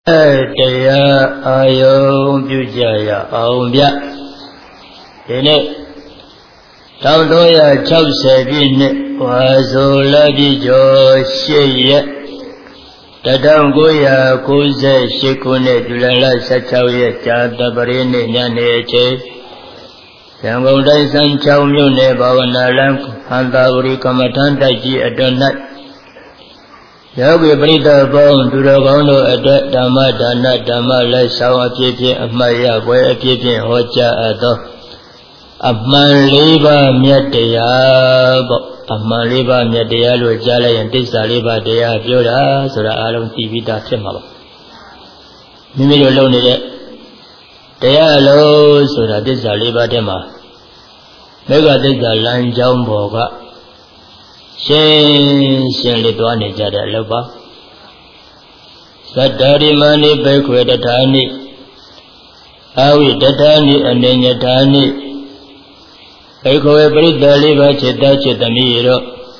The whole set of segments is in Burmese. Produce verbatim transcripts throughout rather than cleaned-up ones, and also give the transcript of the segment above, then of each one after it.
တရားအာယုံပြုကြရအောင်ဗျဒီနေ့၁၉၆၀ပြည့်နှစ်ဝါဆိုလပြည့်ကျော်၈ရက်၁၉၉၈ခုနှစ်ဇူလိုင်လ၁၆ရက်ကြာသပတေးနေ့ညနေအချိန်ရန်ကုန်တိုင်းစမ်းချောင်းမြို့နယ်ဘာဝနာလမ်းဟန္တာဝရီကမ္မထမ်းတိုက်ကြီးအတွင်း၌ယောဂီပရိသတ်ပေါင်းသူတော်ကောင်းတို့အတွက်ဓမ္မဒါနဓမ္မလက်ဆောင်အပြည့်ဖြင့်အမှတ်ရပွဲအပြည့်ဖြင့်ဟောကြားအပ်သောအမှန်လေးပါးမြတ်တရားပေါ့အမှန်လေးပါးမြတ်တရားလို့ကြားလိုက်ရင်သစ္စာလေးပါးတရားပြောတာဆိုတာအားလုံးသိပြီးသားဖြစ်မှာပါမိမိတို့လုပ်နေတဲ့တရားလို့ဆိုတာသစ္စာလေးပါးတည်းမှာမေဃသစ္စာလမ်းကြောင်းပေါ်ကရှင်းရှင်းလေးသွားနေကြတဲ့အလုပ်ပါသတ္တရိမဏိဘေခွေတထာနိအဝိတထာနိအနေညထာနိဘေခွေပရိသလေးပါจิตတจิตသမီးရော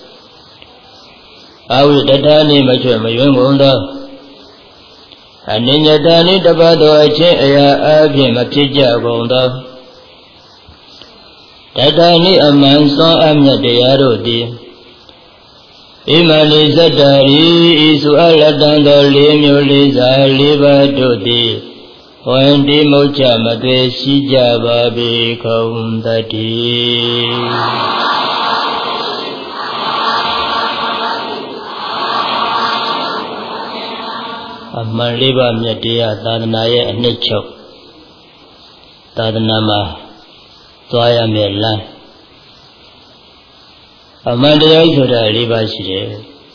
အဝိတထာနိမချွတ်မယွင်းကုန်သောအနေညထာနိတပတ်သောအချင်းအရာအပြင်မဖြစ်ကြကုန်သောတထာနိအမှန်စွမ်းအမြတ်တရားတို့သည်ဣမလိဇတ္တရီဤစုအလတန်သောလေးမျိုးလေးစားလေးပါးတို့သည်ဝန္တိမုတ်ချမသွေရှိကြပါပေကုန်တည်းအမှန်လေးပါးမြတ်တရားသာသနာရဲ့အနှစ်ချုပ်သာသနာမှာသွားရမယ့်လမ်းအမှန်တရားဆိုတာလေးပါးရှိတယ်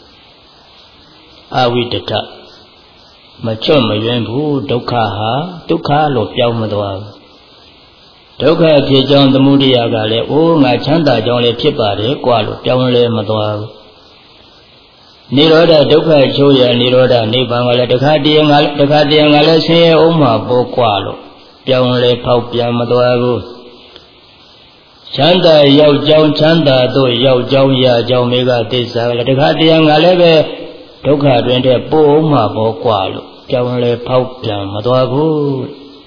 အဝိတ္တမချွတ်မယွင်းဘူးဒုက္ခဟာဒုက္ခလို့ပြောင်းမသွားဘူးဒုက္ခဖြစ်ကြောင်းသမုဒိယကလည်းအိုးငါချမ်းသာကြောင်းလည်းဖြစ်ပါတယ်ကွာလို့ပြောင်းလဲမသွားဘူးနိရောဓဒုက္ခချိုးရနိရောဓနိဗ္ဗာန်ကလည်းတခါတည်းငါတခါတည်းငါလည်းဆင်းရဲအောင်မှာပေါ့ကွာလို့ပြောင်းလဲဖောက်ပြန်မသွားဘူးချမ်းသာရောက်ကြောင်းချမ်းသာတို့ရောက်ကြောင်းရကြောင်းမေဃသစ္စာလည်းတခါတည်းငါလည်းပဲဒုက္ခတွင်တဲ့ပို့အောင်မှာပေါ့ကွာလို့ပြောင်းလဲဖောက်ပြန်မသွားဘူး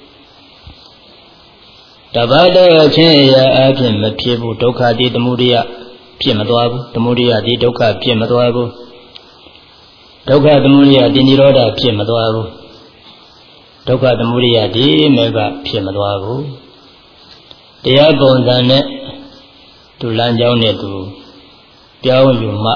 တပတ်တော့ချင်းအရာအဖြစ်မဖြစ်ဘူးဒုက္ခတိသမုဒိယဖြစ်မသွားဘူးသမုဒိယတိဒုက္ခဖြစ်မသွားဘူးဒုက္ခသမုဒိယတိនិရောဓဖြစ်မသွားဘူးဒုက္ခသမုဒိယတိမေဃဖြစ်မသွားဘူးတရားပုံစံနဲ့သူလမ်းကြောင်းနဲ့သူပြောင်းယူမှ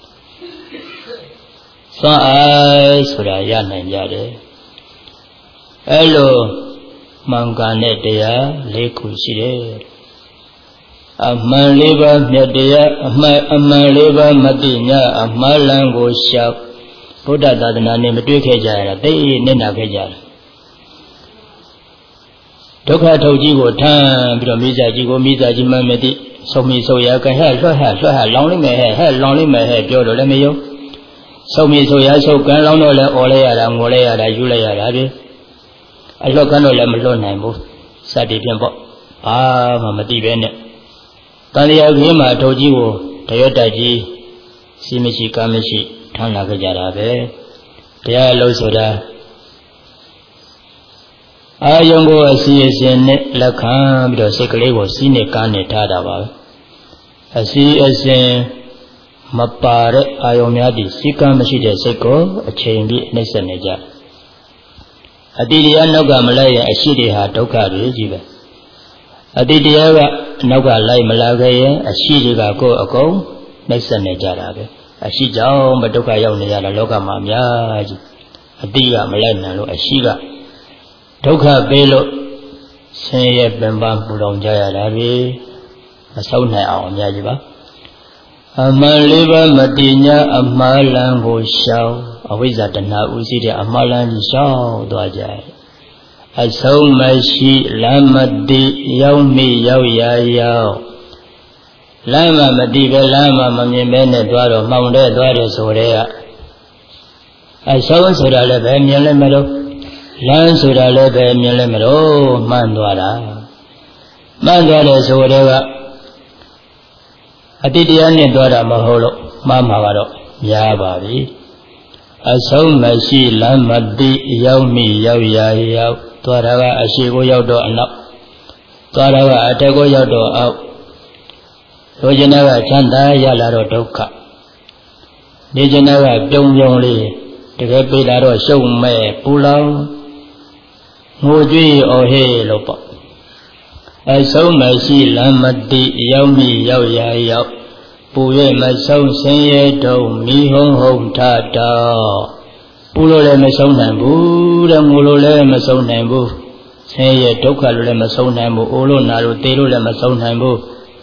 စွမ်းအားဆိုတာရနိုင်ကြတယ်အဲလိုမှန်ကန်တဲ့တရားလေးခုရှိတယ်အမှန်လေးပါးမြတ်တရားအမှန်အမှန်လေးပါးမတိညာအမှားလမ်းကိုရှောက်ဘုဒ္ဓသာသနာနဲ့မတွေ့ခဲ့ကြရတာသိနစ်နာခဲ့ကြတယ်ဒုက္ခထုတ်ကြီးကိုထမ်းပြီးတော့မိစာကြီးကိုမိစာကြီးမှမသိဆုံးမိဆိုရကဟဲ့လွှတ်ဟဲ့လွှတ်ဟဲ့လောင်းလိုက်မယ်ဟဲ့ဟဲ့လောင်းလိုက်မယ်ဟဲ့ပြောတော့လည်းမယုံဆုံးမိဆိုရဆုပ်ကန်းလောင်းတော့လည်းអော်လိုက်ရတာငိုလိုက်ရတာယူလိုက်ရတာပြီအလွတ်ကန်းတော့လည်းမလွတ်နိုင်ဘူးစသည်ဖြင့်ပေါ့ဘာမှမသိပဲနဲ့တန်တရားကြီးမှာထုတ်ကြီးကိုတရွတ်တိုက်ကြီးစီမရှိကမ်းမရှိထမ်းလာကြတာပဲတရားလို့ဆိုတာအာယုံကိုအစီအစဉ်နဲ့လက်ခံပြီးတော့စိတ်ကလေးကိုစီးနဲ့ကားနဲ့ထားတာပါပဲအစီအစဉ်မပါတဲ့အာယုံများသည့်စီကံမရှိတဲ့စိတ်ကိုအချိန်ပြည့်နှိမ့်ဆက်နေကြအတ္တိတရားနောက်ကမလိုက်ရင်အရှိတွေဟာဒုက္ခတွေကြီးပဲအတ္တိတရားကနောက်ကလိုက်မလာခဲ့ရင်အရှိတွေကကိုယ်အကုန်နှိမ့်ဆက်နေကြတာပဲအရှိကြောင့်မဒုက္ခရောက်နေရတာလောကမှာအများကြီးအတ္တိကမလိုက်နိုင်လို့အရှိကဒုက္ခပေးလို့ဆင်းရဲပင်ပန်းပူလောင်ကြရတာပဲမဆုံးနိုင်အောင်အများကြီးပါအမှန်လေးပါးမတိညာအမှားလမ်းကိုရှောင်အဝိဇ္ဇာတဏှာဥစည်းတဲ့အမှားလမ်းကြီးရှောင်သွားကြတယ်အဆုံးမရှိလမ်းမတိရောက်မိရောက်ရရောက်လမ်းမမတိပဲလမ်းမမမြင်ပဲနဲ့သွားတော့မှောင်တဲ့သွားတယ်ဆိုတဲ့ကအဆုံးဆိုတာလည်းပဲမြင်လိုက်မလို့လမ်းဆိုတာလည်းပဲမြင်လိုက်မလို့မှန်သွားတာမှန်သွားတယ်ဆိုတဲ့ကအတ္တိတရားနဲ့သွားတာမဟုတ်လို့မှားမှာကတော့များပါပြီအဆုံးမရှိလမ်းမသိရောက်မိရောက်ရာရောက်သွားတာကအရှိကိုရောက်တော့အနောက်သွားတာကအထက်ကိုရောက်တော့အောက်လိုချင်တဲ့ကချမ်းသာရလာတော့ဒုက္ခနေချင်တဲ့ကပြုံးပြုံးလေးတကယ်ပြေးလာတော့ရှုံမဲ့ပူလောင်ငိုကြွေးအော်ဟေးလို့ပေါ့အဆုံးမရှိလမ်းမသိရောက်မိရောက်ရာရောက်ပူရဲ့မဆုံးဆင်းရဲတုံမိဟုံးဟုံထတော့ပူလို့လည်းမဆုံးနိုင်ဘူးတဲ့ငိုလို့လည်းမဆုံးနိုင်ဘူးဆင်းရဲဒုက္ခလို့လည်းမဆုံးနိုင်ဘူးအိုလို့နာလို့တေးလို့လည်းမဆုံးနိုင်ဘူး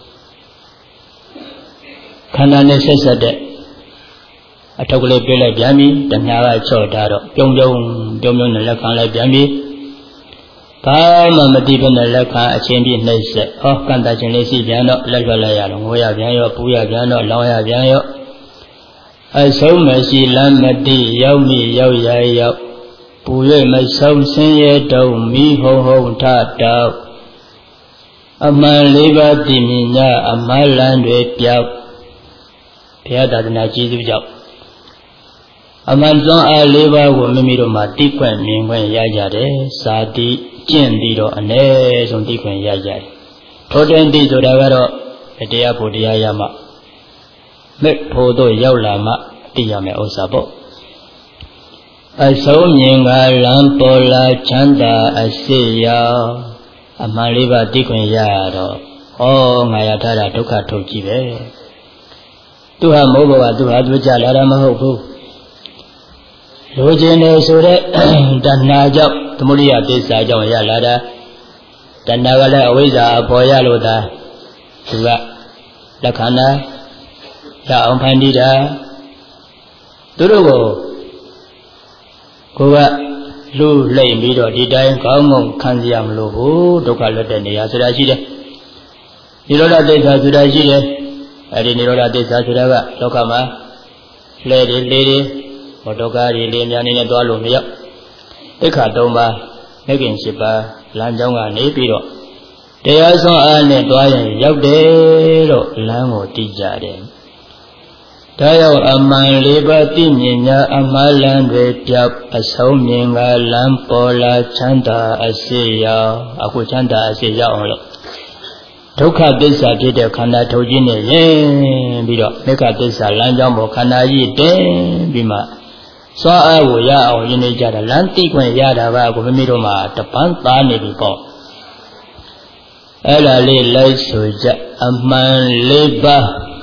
ခန္ဓာနဲ့ဆက်ဆက်တဲ့အထုပ်ကလေးပြလိုက်ပြန်ပြီတဏှာကချော့ထားတော့ပြုံးပြုံးပြုံးပြုံးနဲ့လက်ခံလိုက်ပြန်ပြီဘာမှမသိဘဲနဲ့လက်ခံအချင်းပြည့်နှိမ့်ဆက်ဟောကန့်တခြင်းလေးရှိပြန်တော့လက်ရွက်လိုက်ရတော့ငိုရပြန်ရောပူရပြန်တော့လောင်ရပြန်ရောအဆုံးမရှိလမ်းမသိရောက်မိရောက်ရရောက်ပူ၍မဆုံးဆင်းရဲတုံမိဟုံဟုံထတော့အမှန်လေးပါးသိမြင်냐အမှန်လန်းတွေပြောက်ဘုရားသာသနာကျေးဇူးကြောင့်အမှန်စွမ်းအားလေးပါးကိုမိမိတို့မှာသိခွင့်မြင်ခွင့်ရကြတယ်စာတိကျင့်ပြီးတော့အ ਨੇ ဆုံးသိခွင့်ရကြတယ်ထို့တင်သိဆိုတာကတော့တရားဖို့တရားရမှမဲ့ဖို့တို့ရောက်လာမှသိရမယ်ဥစ္စာပေါ့အဆုံးမြင်ကလမ်းပေါ်လာချမ်းသာအစေရောက်အမှန်လေးပါသိခွင့်ရတော့ဩငါရထားတာဒုက္ခထုတ်ကြည့်ပဲသူဟာမဟုတ်ဘောကသူဟာသူကြလာတာမဟုတ်ဘူးလိုချင်တယ်ဆိုတဲ့တဏှာကြောင့်သမုဒိယသစ္စာကြောင့်ရလာတာတဏှာကလည်းအဝိဇ္ဇာအပေါ်ရလို့သာသူကလက္ခဏာရအောင်ဖန်တီးတာသူတို့ကိုကိုကလူလိမ့်ပြီးတော့ဒီတိုင်းကောင်းကောင်းခံရမလို့ဘူးဒုက္ခလွတ်တဲ့နေရာဆိုတာရှိတယ်နိရောဓသစ္စာဆိုတာရှိတယ်အဲဒီနိရောဓသစ္စာဆိုတာကလောကမှာလဲတွေလေးတွေဘောဒုက္ခတွေလေးများနေနဲ့သွားလို့မရောက်သိက္ခာ၃ပါးမဂ်ခင်၈ပါးလမ်းကြောင်းကနေပြီးတော့တရားဆုံးအားနဲ့သွားရင်ရောက်တယ်လို့လမ်းကိုတည်ကြတယ်ဒါရောက်အမှန်လေးပါးသိမြင်냐အမှားလမ်းတွေပြောက်အဆုံးမြင်ကလမ်းပေါ်လာချမ်းသာအစေရောက်အခုချမ်းသာအစေရောက်အောင်လို့ဒုက္ခသစ္စာဖြစ်တဲ့ခန္ဓာထုတ်ခြင်းနဲ့ရင်ပြီးတော့မေဃသစ္စာလမ်းကြောင်းပေါ်ခန္ဓာကြီးတင်ပြီးမှစွာအားကိုရအောင်ရင်းနေကြတာလမ်းသိခွင့်ရတာကကိုမိမိတို့မှာတပန်းသားနေပြီပေါ့အဲ့ဒါလေးလိုက်ဆိုကြအမှန်လေးပါ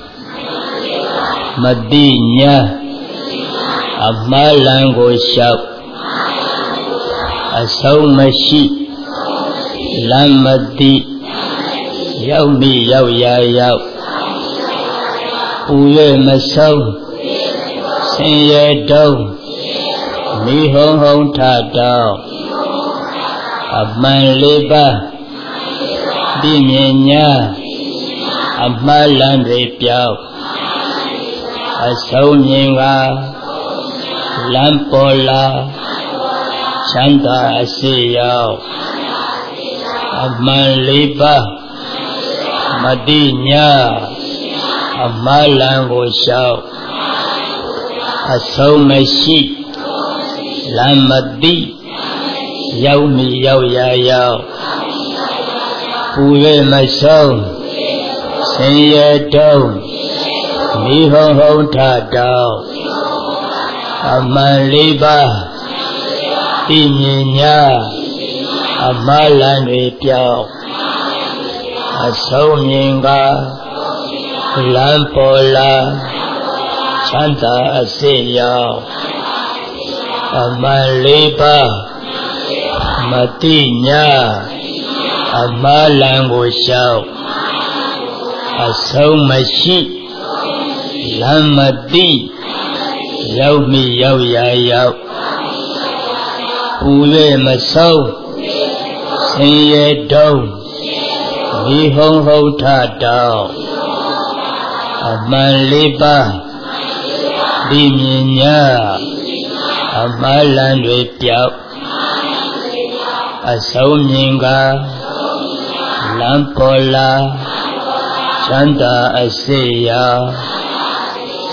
မတိညာအမှားလမ်းကိုလျှောက်အဆုံးမရှိလမ်းမတိရောက်မိရောက်ရာရောက်ပူ၍မဆုံးဆင်းရဲတုံးမိဟုံဟုံထတော့အမှန်လေးပါသိမြင်냐အမှားလမ်းတွေပြောက်အဆုံးမြင်ကလမ်းပေါ်လာချမ်းသာအစေရောက်အမှန်လေးပါမတိညာအမှားလမ်းကိုလျှောက်အဆုံးမရှိလမ်းမသိရောက်မိရောက်ရာရောက်ပူ၍မဆုံးဆင်းရဲတုံးမိဟုံဟုံထတော့အမှန်လေးပါသိမြင်냐အမှားလမ်းတွေပြောက်အဆုံးမြင်ကလမ်းပေါ်လာချမ်းသာအစေရောက်အမှန်လေးပါမတိညာအမှားလမ်းကိုလျှောက်အဆုံးမရှိလမ်းမသိရောက်မိရောက်ရာရောက်ပူ၍မဆုံးဆင်းရဲတုံးမိဟုံဟုံထတော့အမှန်လေးပါသိမြင်냐အမှားလမ်းတွေပြောက်အဆုံးမြင်ကလမ်းပေါ်လာချမ်းသာအစေရောက်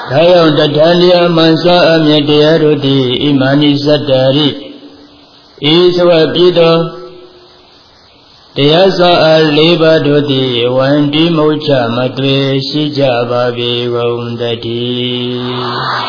ဒါကြောင့်တထန်တရားမှန်စွာအမြတ်တရားတို့သည်ဣမာနိသတ္တရိဤဆိုအပ်ပြီးသောတရားစွာအားလေးပါးတို့သည်ဝန္တိမုတ်ချမသွေရှိကြပါပေကုန်တည်း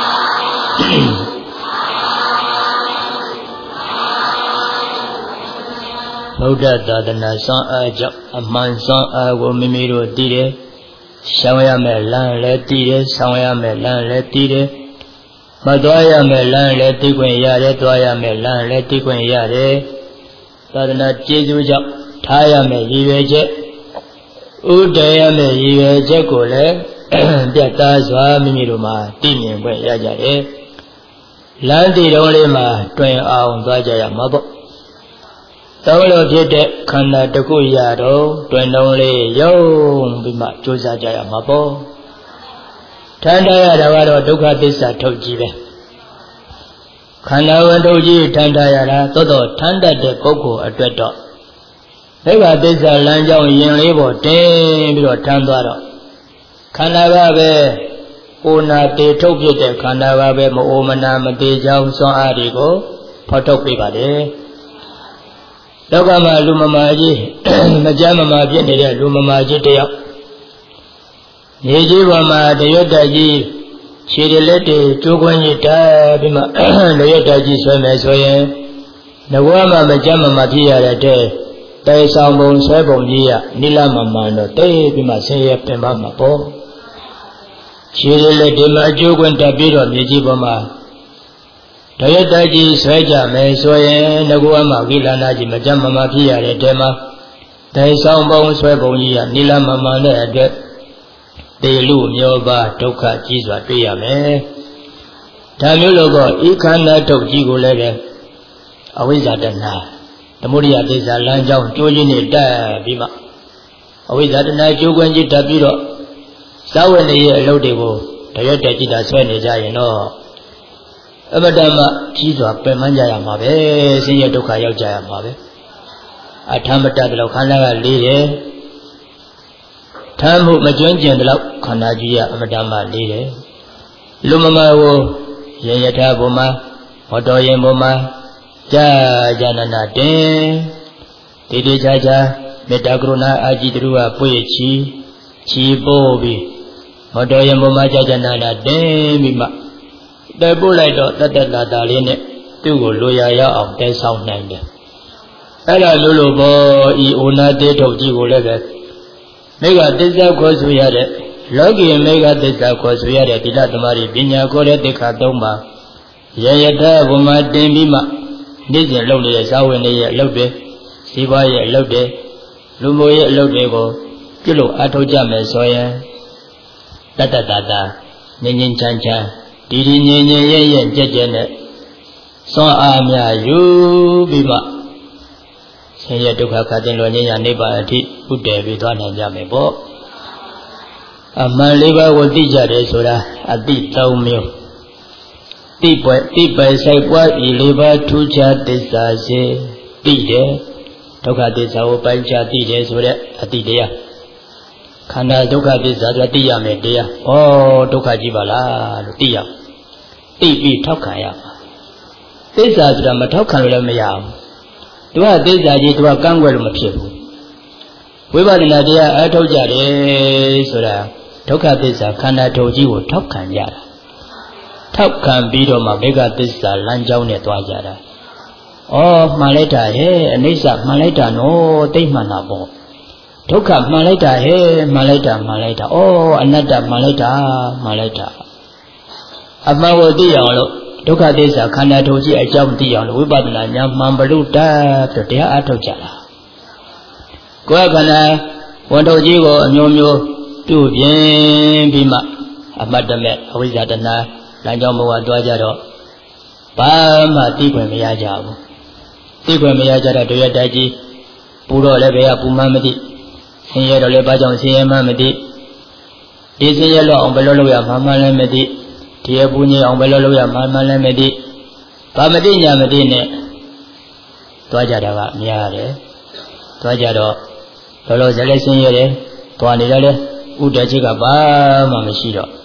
ဗုဒ္ဓသာသနာစွမ်းအားကြောင့်အမှန်စွမ်းအားကိုမိမိတို့သိတယ်ရှောင်ရမယ်လမ်းလည်းသိတယ်ဆောင်ရမယ်လမ်းလည်းသိတယ်မသွားရမယ်လမ်းလည်းသိခွင့်ရတယ်သွားရမယ်လမ်းလည်းသိခွင့်ရတယ်သာသနာကျေးဇူးကြောင့်ထားရမယ်ရည်ရွယ်ချက်ဥတည်ရမယ်ရည်ရွယ်ချက်ကိုလည်းပြတ်သားစွာမိမိတို့မှာသိမြင်ခွင့်ရကြတယ်လမ်းတည်တော်လေးမှာတွင်အောင်သွားကြရမှာပေါ့တောင်းလို့ဖြစ်တဲ့ခန္ဓာတစ်ခုရတော့တွင်တော်လေးယုံပြီးမှကြိုးစားကြရမှာပေါ့ထမ်းထားရတာကတော့ဒုက္ခသစ္စာထုတ်ကြည့်ပဲခန္ဓာဝန်ထုတ်ကြည့်ထမ်းထားရတာသို့တော့ထမ်းတတ်တဲ့ပုဂ္ဂိုလ်အတွက်တော့ဒုက္ခသစ္စာလမ်းကြောင်းရင်လေးပေါ်တင်းပြီးတော့ထမ်းသွားတော့ခန္ဓာကပဲအိုနာတေထုတ်ဖြစ်တဲ့ခန္ဓာကပဲမအိုမနာမသေးကြောင်းစွမ်းအားတွေကိုဖော်ထုတ်ပေးပါတယ်လောကမှာလူမမာကြီးမကြမ်းမမာဖြစ်နေတဲ့လူမမာကြီးတယောက်မြေကြီးပေါ်မှာတရွတ်တက်ကြီးခြေရလက်တွေကျိုးခွင်းကြီးတက်ပြီးမှတရွတ်တက်ကြီးဆွဲမယ်ဆိုရင်ငကွာမှမကြမ်းမမာဖြစ်ရတဲ့တဲဆောင်ပုံဆွဲပုံကြီးရနိလမမှန်တော့တိတ်ပြီးမှဆင်းရဲပင်ပမှာပေါ့ခြေရလက်ဒီမှာကျိုးခွင်းတက်ပြီးတော့မြေကြီးပေါ်မှာတရွတ်တက်ကြီးဆွဲကြမယ်ဆိုရင်ငကွာမှဝိလာနာကြီးမကြမ်းမမာဖြစ်ရတဲ့တဲမှာတဲဆောင်ပုံဆွဲပုံကြီးရနိလမမှန်တဲ့အတွက်တေလူမျိုးပါဒုက္ခကြီးစွာတွေ့ရမယ်။ဒါမျိုးလို့ကဤခန္ဓာထုတ်ကြီးကိုလည်းပဲအဝိဇ္ဇာတဏှာသမုဒိယသစ္စာလမ်းကြောင်းကျိုးကြီးနဲ့တက်ပြီးမှအဝိဇ္ဇာတဏှာကျိုးကွင်းကြီးတက်ပြီးတော့သာဝနေရဲ့အလုပ်တွေကိုတရွတ်တက်ကြည့်တာဆွဲနေကြရင်တော့အမတ္တမကြီးစွာပင်ပန်းကြရမှာပဲဆင်းရဲဒုက္ခရောက်ကြရမှာပဲအထမတ္တတော့ခန္ဓာကလေးတယ်ထမ်းမှုမကျွမ်းကျင်တဲ့လောက်ခန္ဓာကြီးရအမတ္တမလေးတယ်လူမမာကိုရေယထာဘုံမှာဟောတော်ရင်ဘုံမှာကြာကြာနာနာတင်တိတိချာချာမေတ္တာကရုဏာအာจิตရုကပွေချီချီပို့ပြီးဟောတော်ရင်ဘုံမှာကြာကြာနာနာတင်ပြီးမှတဲပို့လိုက်တော့တတ်တတ်တာတာလေးနဲ့သူ့ကိုလိုရာရအောင်တဲဆောင်နိုင်တယ်အဲ့ဒါလို့လို့ဘောဤဩနာတေထုတ်ကြီးကိုလည်းပဲမေဃသစ္စာခေါ်ဆိုရတဲ့လောကီမေဃသစ္စာခေါ်ဆိုရတဲ့သီလသမารိပညာခေါ်တဲ့တိခါသုံးပါရယထဘုံမှာတင်ပြီးမှနေ့စဉ်လုပ်နေတဲ့ဇာဝင်တွေရဲ့အလုပ်တွေစီးပွားရဲ့အလုပ်တွေလူမျိုးရဲ့အလုပ်တွေကိုပြုလို့အထောက်ကြမယ်ဆိုရင်တတ္တတတာငြိမ်ငြိမ်ချမ်းချမ်းဒီဒီငြိမ်ငြိမ်ရဲ့ရဲ့ကြက်ကြက်နဲ့စွမ်းအားများယူပြီးမှဆင်းရဲဒုက္ခခတ်တင်လွန်ခြင်းရနိဗ္ဗာန်အထိဥတည်ပြီးသွားနိုင်ကြမယ်ပေါ့အမှန်လေးပါးကိုသိကြတယ်ဆိုတာအတိသုံးမျိုးတိပွဲတိပဲဆိုင်ပွားဤလေးပါးထူးခြားသစ္စာစေသိတယ်ဒုက္ခသစ္စာကိုပိုင်းခြားသိတယ်ဆိုတဲ့အတိတရားခန္ဓာဒုက္ခသစ္စာဆိုတာသိရမယ်တရားဩဒုက္ခကြီးပါလားလို့သိရသိပြီးထောက်ခံရမှာသစ္စာဆိုတာမထောက်ခံလို့လည်းမရဘူးသူကသစ္စာကြီးသူကကန့်ကွက်လို့မဖြစ်ဘူးဝိပဿနာတရားအထုတ်ကြတယ်ဆိုတာဒုက္ခသစ္စာခန္ဓာထုတ်ကြီးကိုထောက်ခံကြတာထောက်ခံပြီးတော့မှမေဃသစ္စာလမ်းကြောင်းနဲ့သွားကြတာဩမှန်လိုက်တာဟဲ့အနိစ္စမှန်လိုက်တာနော်သိမှန်တာပေါ့ဒုက္ခမှန်လိုက်တာဟဲ့မှန်လိုက်တာမှန်လိုက်တာဩအနတ္တမှန်လိုက်တာမှန်လိုက်တာအမှန်ကိုသိအောင်လို့ဒုက္ခသစ္စာခန္ဓာထုတ်ကြီးအကြောင်းသိအောင်လို့ဝိပဿနာဉာဏ်မှန်ဘလို့တတ်တော့တရားအထုတ်ကြတာကိုယ်ခန္ဓာဝန်ထုတ်ကြီးကိုအမျိုးမျိုးပြုပြင်ပြီးမှအမတ္တမဲ့အဝိဇ္ဇာတဏှာလမ်းကြောင်းဘဝသွားကြတော့ဘာမှသိခွင့်မရကြဘူးသိခွင့်မရကြတော့တရားတိုက်ကြီးပူတော့လည်းဘယ်ကပူမှမသိဆင်းရဲတော့လည်းဘာကြောင့်ဆင်းရဲမှမသိဒီဆင်းရဲလို့အောင်ဘယ်လိုလုပ်ရမှမှလည်းမသိဒီအပူငြိမ်အောင်ဘယ်လိုလုပ်ရမှမှလည်းမသိဘာမသိညာမသိနဲ့သွားကြတာကများတယ်သွားကြတော့လောလောဆယ်လည်းဆင်းရဲတယ်သွားနေတယ်လေဥဒ္ဒချိကဘာမှမရှိတော့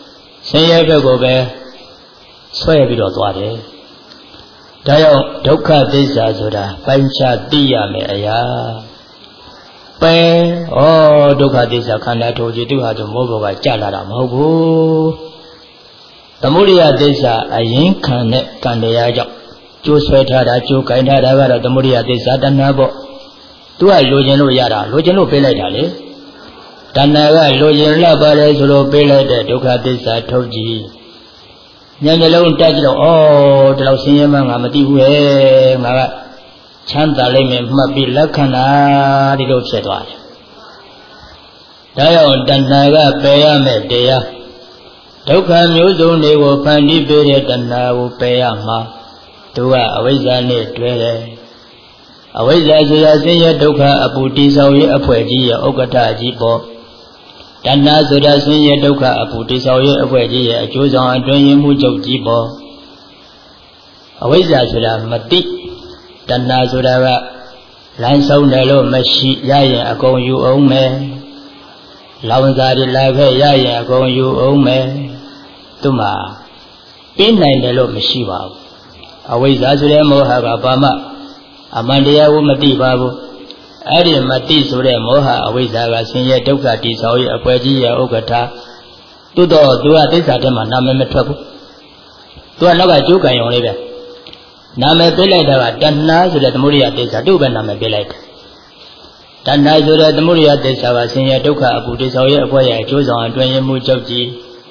ဆင်းရဲဘက်ကိုပဲဆွဲပြီးတော့သွားတယ်ဒါကြောင့်ဒုက္ခသစ္စာဆိုတာပိုင်းခြားသိရမယ်အရာပဲဩဒုက္ခသစ္စာခန္ဓာထိုးကြည့်သူဟာသူမိုးဘောကကြာလာတာမဟုတ်ဘူးသမုဒိယသစ္စာအရင်ခံတဲ့ကံတရားကြောင့်ကျိုးဆွဲထားတာကျိုးကင်ထားတာကတော့သမုဒိယသစ္စာတဏှာပေါ့သူကလိုချင်လို့ရတာလိုချင်လို့ပေးလိုက်တာလေတဏှာကလိုချင်လာပါတယ်ဆိုလို့ပေးလိုက်တဲ့ဒုက္ခသစ္စာထုတ်ကြည့်ညံ့လုံးတက်ကြည့်တော့ဩဒီလောက်ဆင်းရဲမှငါမသိဘူးဟဲ့ငါကချမ်းသာလိမ့်မယ်မှတ်ပြီးလက်ခံတာဒီလိုဖြစ်သွားတယ်ဒါကြောင့်တဏှာကပယ်ရမယ်တရားဒုက္ခမျိုးစုံတွေကိုဖန်တီးပေးတဲ့တဏှာကိုပယ်ရမှာသူကအဝိဇ္ဇာနဲ့တွဲတယ်အဝိဇ္ဇာဆိုတာဆင်းရဲဒုက္ခအပူတိဆောက်ရဲ့အဖွဲ့ကြီးရဲ့ဥက္ကဋ္ဌကြီးပေါ့တဏှာဆိုတာဆင်းရဲဒုက္ခအပူတိဆောက်ရဲ့အဖွဲ့ကြီးရဲ့အကျိုးဆောင်အတွင်းရင်းမှုချုပ်ကြီးပေါ့အဝိဇ္ဇာဆိုတာမသိတဏှာဆိုတာကလမ်းဆုံးတယ်လို့မရှိရရင်အကုန်ယူအောင်မယ်လောင်စာတွေလာခဲ့ရရင်အကုန်ယူအောင်မယ်သူမှပြီးနိုင်တယ်လို့မရှိပါဘူးအဝိဇ္ဇာဆိုတဲ့မောဟကဘာမှအမှန်တရားကိုမသိပါဘူးအဲ့ဒီမသိဆိုတဲ့မောဟအဝိဇ္ဇာကဆင်းရဲဒုက္ခတိဆောက်ရဲ့အပွဲကြီးရဲ့ဥက္ကဋ္ဌသို့တော့သူကသစ္စာထဲမှာနာမည်မထွက်ဘူးသူကနောက်ကကျိုးကံရုံလေးပဲနာမည်ပေးလိုက်တာကတဏှာဆိုတဲ့သမုဒိယသစ္စာသူ့ပဲနာမည်ပေးလိုက်တယ်တဏှာဆိုတဲ့သမုဒိယသစ္စာကဆင်းရဲဒုက္ခအပူတိဆောက်ရဲ့အပွဲရဲ့အကျိုးဆောင်အတွင်းရမှုကြောက်ကြီး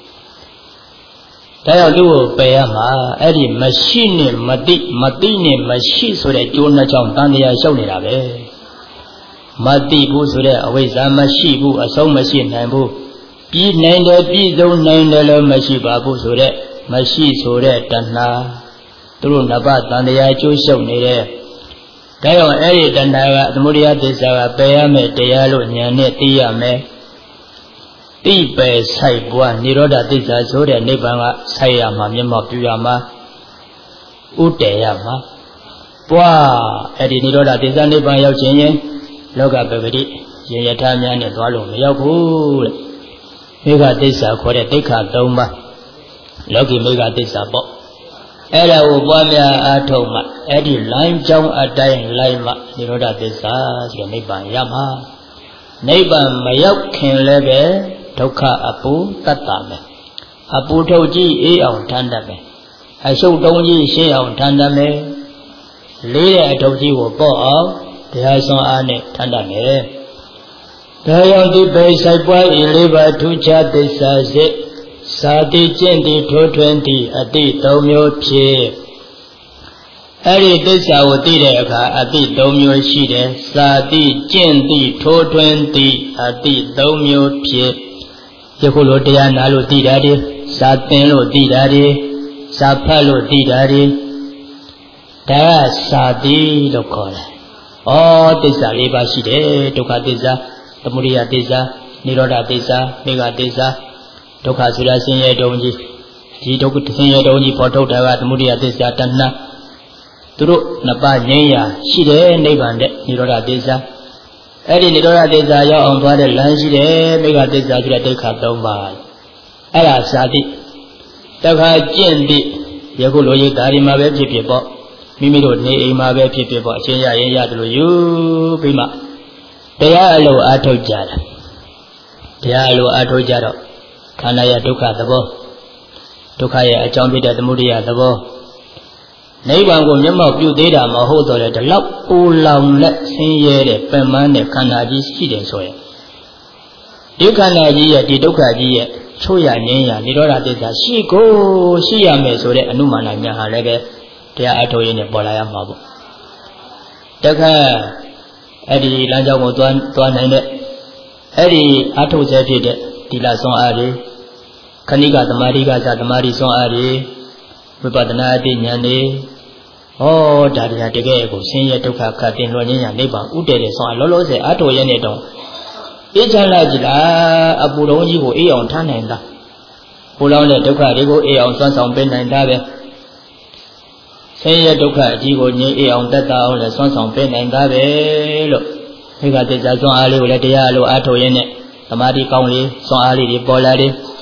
ဒါကြောင့်သူ့ကိုပယ်ရမှာအဲ့ဒီမရှိနဲ့မသိမသိနဲ့မရှိဆိုတဲ့ကျိုးနှစ်ချောင်းတန်တရားရှုပ်နေတာပဲမသိဘူးဆိုတဲ့အဝိဇ္ဇာမရှိဘူးအဆုံးမရှိနိုင်ဘူးပြီးနိုင်တယ်ပြီးဆုံးနိုင်တယ်လို့မရှိပါဘူးဆိုတဲ့မရှိဆိုတဲ့တဏှာသူတို့နှစ်ပါးတန်တရားကျိုးရှုပ်နေတဲ့ဒါကြောင့်အဲ့ဒီတဏှာကသမုဒိယသစ္စာကပယ်ရမယ်တရားလို့ဉာဏ်နဲ့သိရမယ်တိပယ်ဆိုင်ပွားနိရောဓသစ္စာဆိုတဲ့နိဗ္ဗာန်ကဆိုင်ရမှာမျက်မှောက်ပြုရမှာဥတည်ရမှာပွားအဲ့ဒီနိရောဓသစ္စာနိဗ္ဗာန်ရောက်ခြင်းရင်လောကပဂတိရင်ယထာများနဲ့သွားလို့မရောက်ဘူးတဲ့မေဃသစ္စာခေါ်တဲ့ဒိဋ္ဌာသုံးပါးလောကီမေဃသစ္စာပေါ့အဲ့ဒါကိုပွားများအားထုတ်မှအဲ့ဒီလိုင်းကြောင်းအတိုင်းလိုက်မှနိရောဓသစ္စာဆိုတဲ့နိဗ္ဗာန်ရမှာနိဗ္ဗာန်မရောက်ခင်လည်းပဲဒုက္ခအပူတတ်တာမယ်အပူထုတ်ကြီးအေးအောင်ထမ်းတတ်မယ်အရှုပ်တုံးကြီးရှင်းအောင်ထမ်းတတ်မယ်လေးတဲ့အထုတ်ကြီးကိုပေါ့အောင်တရားစွမ်းအားနဲ့ထမ်းတတ်မယ်ဒါကြောင့်ဒီပေဆိုင်ပွားဤလေးပါထူးခြားသစ္စာစစ်စာတိကျင့်တိထိုးထွင်းတိအတိသုံးမျိုးဖြစ်အဲ့ဒီသစ္စာကိုသိတဲ့အခါအတိသုံးမျိုးရှိတယ်စာတိကျင့်တိထိုးထွင်းတိအတိသုံးမျိုးဖြစ်ယခုလိုတရားနာလို့သိတာဒီစာသင်လို့သိတာဒီစာဖတ်လို့သိတာဒီဒါကစာတိလို့ခေါ်တယ်ဩသစ္စာလေးပါရှိတယ်ဒုက္ခသစ္စာသမုဒိယသစ္စာနိရောဓသစ္စာမေဃသစ္စာဒုက္ခဆိုတာဆင်းရဲတုံးကြီးဒီဒုက္ခဆင်းရဲတုံးကြီးပေါ်ထုတ်တာကသမုဒိယသစ္စာတဏှာသူတို့နှစ်ပါးငြိမ်းရာရှိတယ်နိဗ္ဗာန်တဲ့နိရောဓသစ္စာအဲ့ဒီနိရောဓသစ္စာရောက်အောင်သွားတဲ့လမ်းရှိတယ်မေဃသစ္စာဆိုတဲ့ဒိဋ္ဌာသုံးပါးအဲ့ဒါစာတိတခါကျင့်တိယခုလိုရိတ်ဓာရီမှာပဲဖြစ်ဖြစ်ပေါ့မိမိတို့နေအိမ်မှာပဲဖြစ်ဖြစ်ပေါ့အချင်းရရင်ရတယ်လို့ယူပြီးမှတရားအလိုအားထုတ်ကြတာတရားအလိုအားထုတ်ကြတော့ခန္ဓာရဲ့ဒုက္ခသဘောဒုက္ခရဲ့အကြောင်းဖြစ်တဲ့သမုဒိယသဘောနိဗ္ဗာန်ကိုမျက်မှောက်ပြုသေးတာမဟုတ်တော့လေဒီလောက်ပူလောင်လက်ဆင်းရဲတဲ့ပင်ပန်းတဲ့ခန္ဓာကြီးရှိတယ်ဆိုရင်ဒီခန္ဓာကြီးရဲ့ဒီဒုက္ခကြီးရဲ့ချိုးရငြင်းရနိရောဓသစ္စာရှိကိုရှိရမယ်ဆိုတဲ့အနုမာနညာဟာလည်းပဲတရားအထုတ်ရင်းနဲ့ပေါ်လာရမှာပေါ့တခါအဲ့ဒီလမ်းကြောင်းကိုသွားသွားနိုင်တဲ့အဲ့ဒီအထုတ်ဆဲဖြစ်တဲ့ဒီလဆွမ်းအားတွေခဏိကသမာဓိကသမာဓိဆွမ်းအားတွေဝိပဿနာအတိဉာဏ်တွေဟောဒါတရားတကယ်ကိုဆင်းရဲဒုက္ခခတ်တင်လွန်ခြင်းညာနိဗ္ဗာန်ဥတည်တဲ့ဆွမ်းအားလောလောဆယ်အထုတ်ရင်းနဲ့တော့အေးချမ်းလာကြည်လားအပူတော်ကြီးကိုအေးအောင်ထားနိုင်တာပူလောင်တဲ့ဒုက္ခတွေကိုအေးအောင်ဆွမ်းဆောင်ပေးနိုင်တာပဲဆင်းရဲဒုက္ခအကြီးကိုငြိမ်းအေးအောင်တက်တာအောင်လည်းဆွမ်းဆောင်ပေးနိုင်တာပဲလို့ဒီကတိစ္ဆာဆွမ်းအားလေးကိုလည်းတရားလိုအားထုတ်ရင်းနဲ့သမာဓိကောင်းလေးဆွမ်းအားလေးတွေပေါ်လာတယ်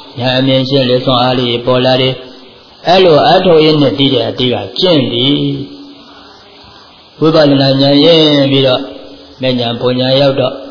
ညာအမြင်ရှင်းလေးစွမ်းအားလေးပေါ်လာတယ်အဲ့လိုအထောက်ရင်းနဲ့တည်တဲ့အတိကကျင့်သည်ဝိပဿနာဉာဏ်ရင်ပြီးတော့ဉာဏ်ပုံဉာဏ်ရောက်တော့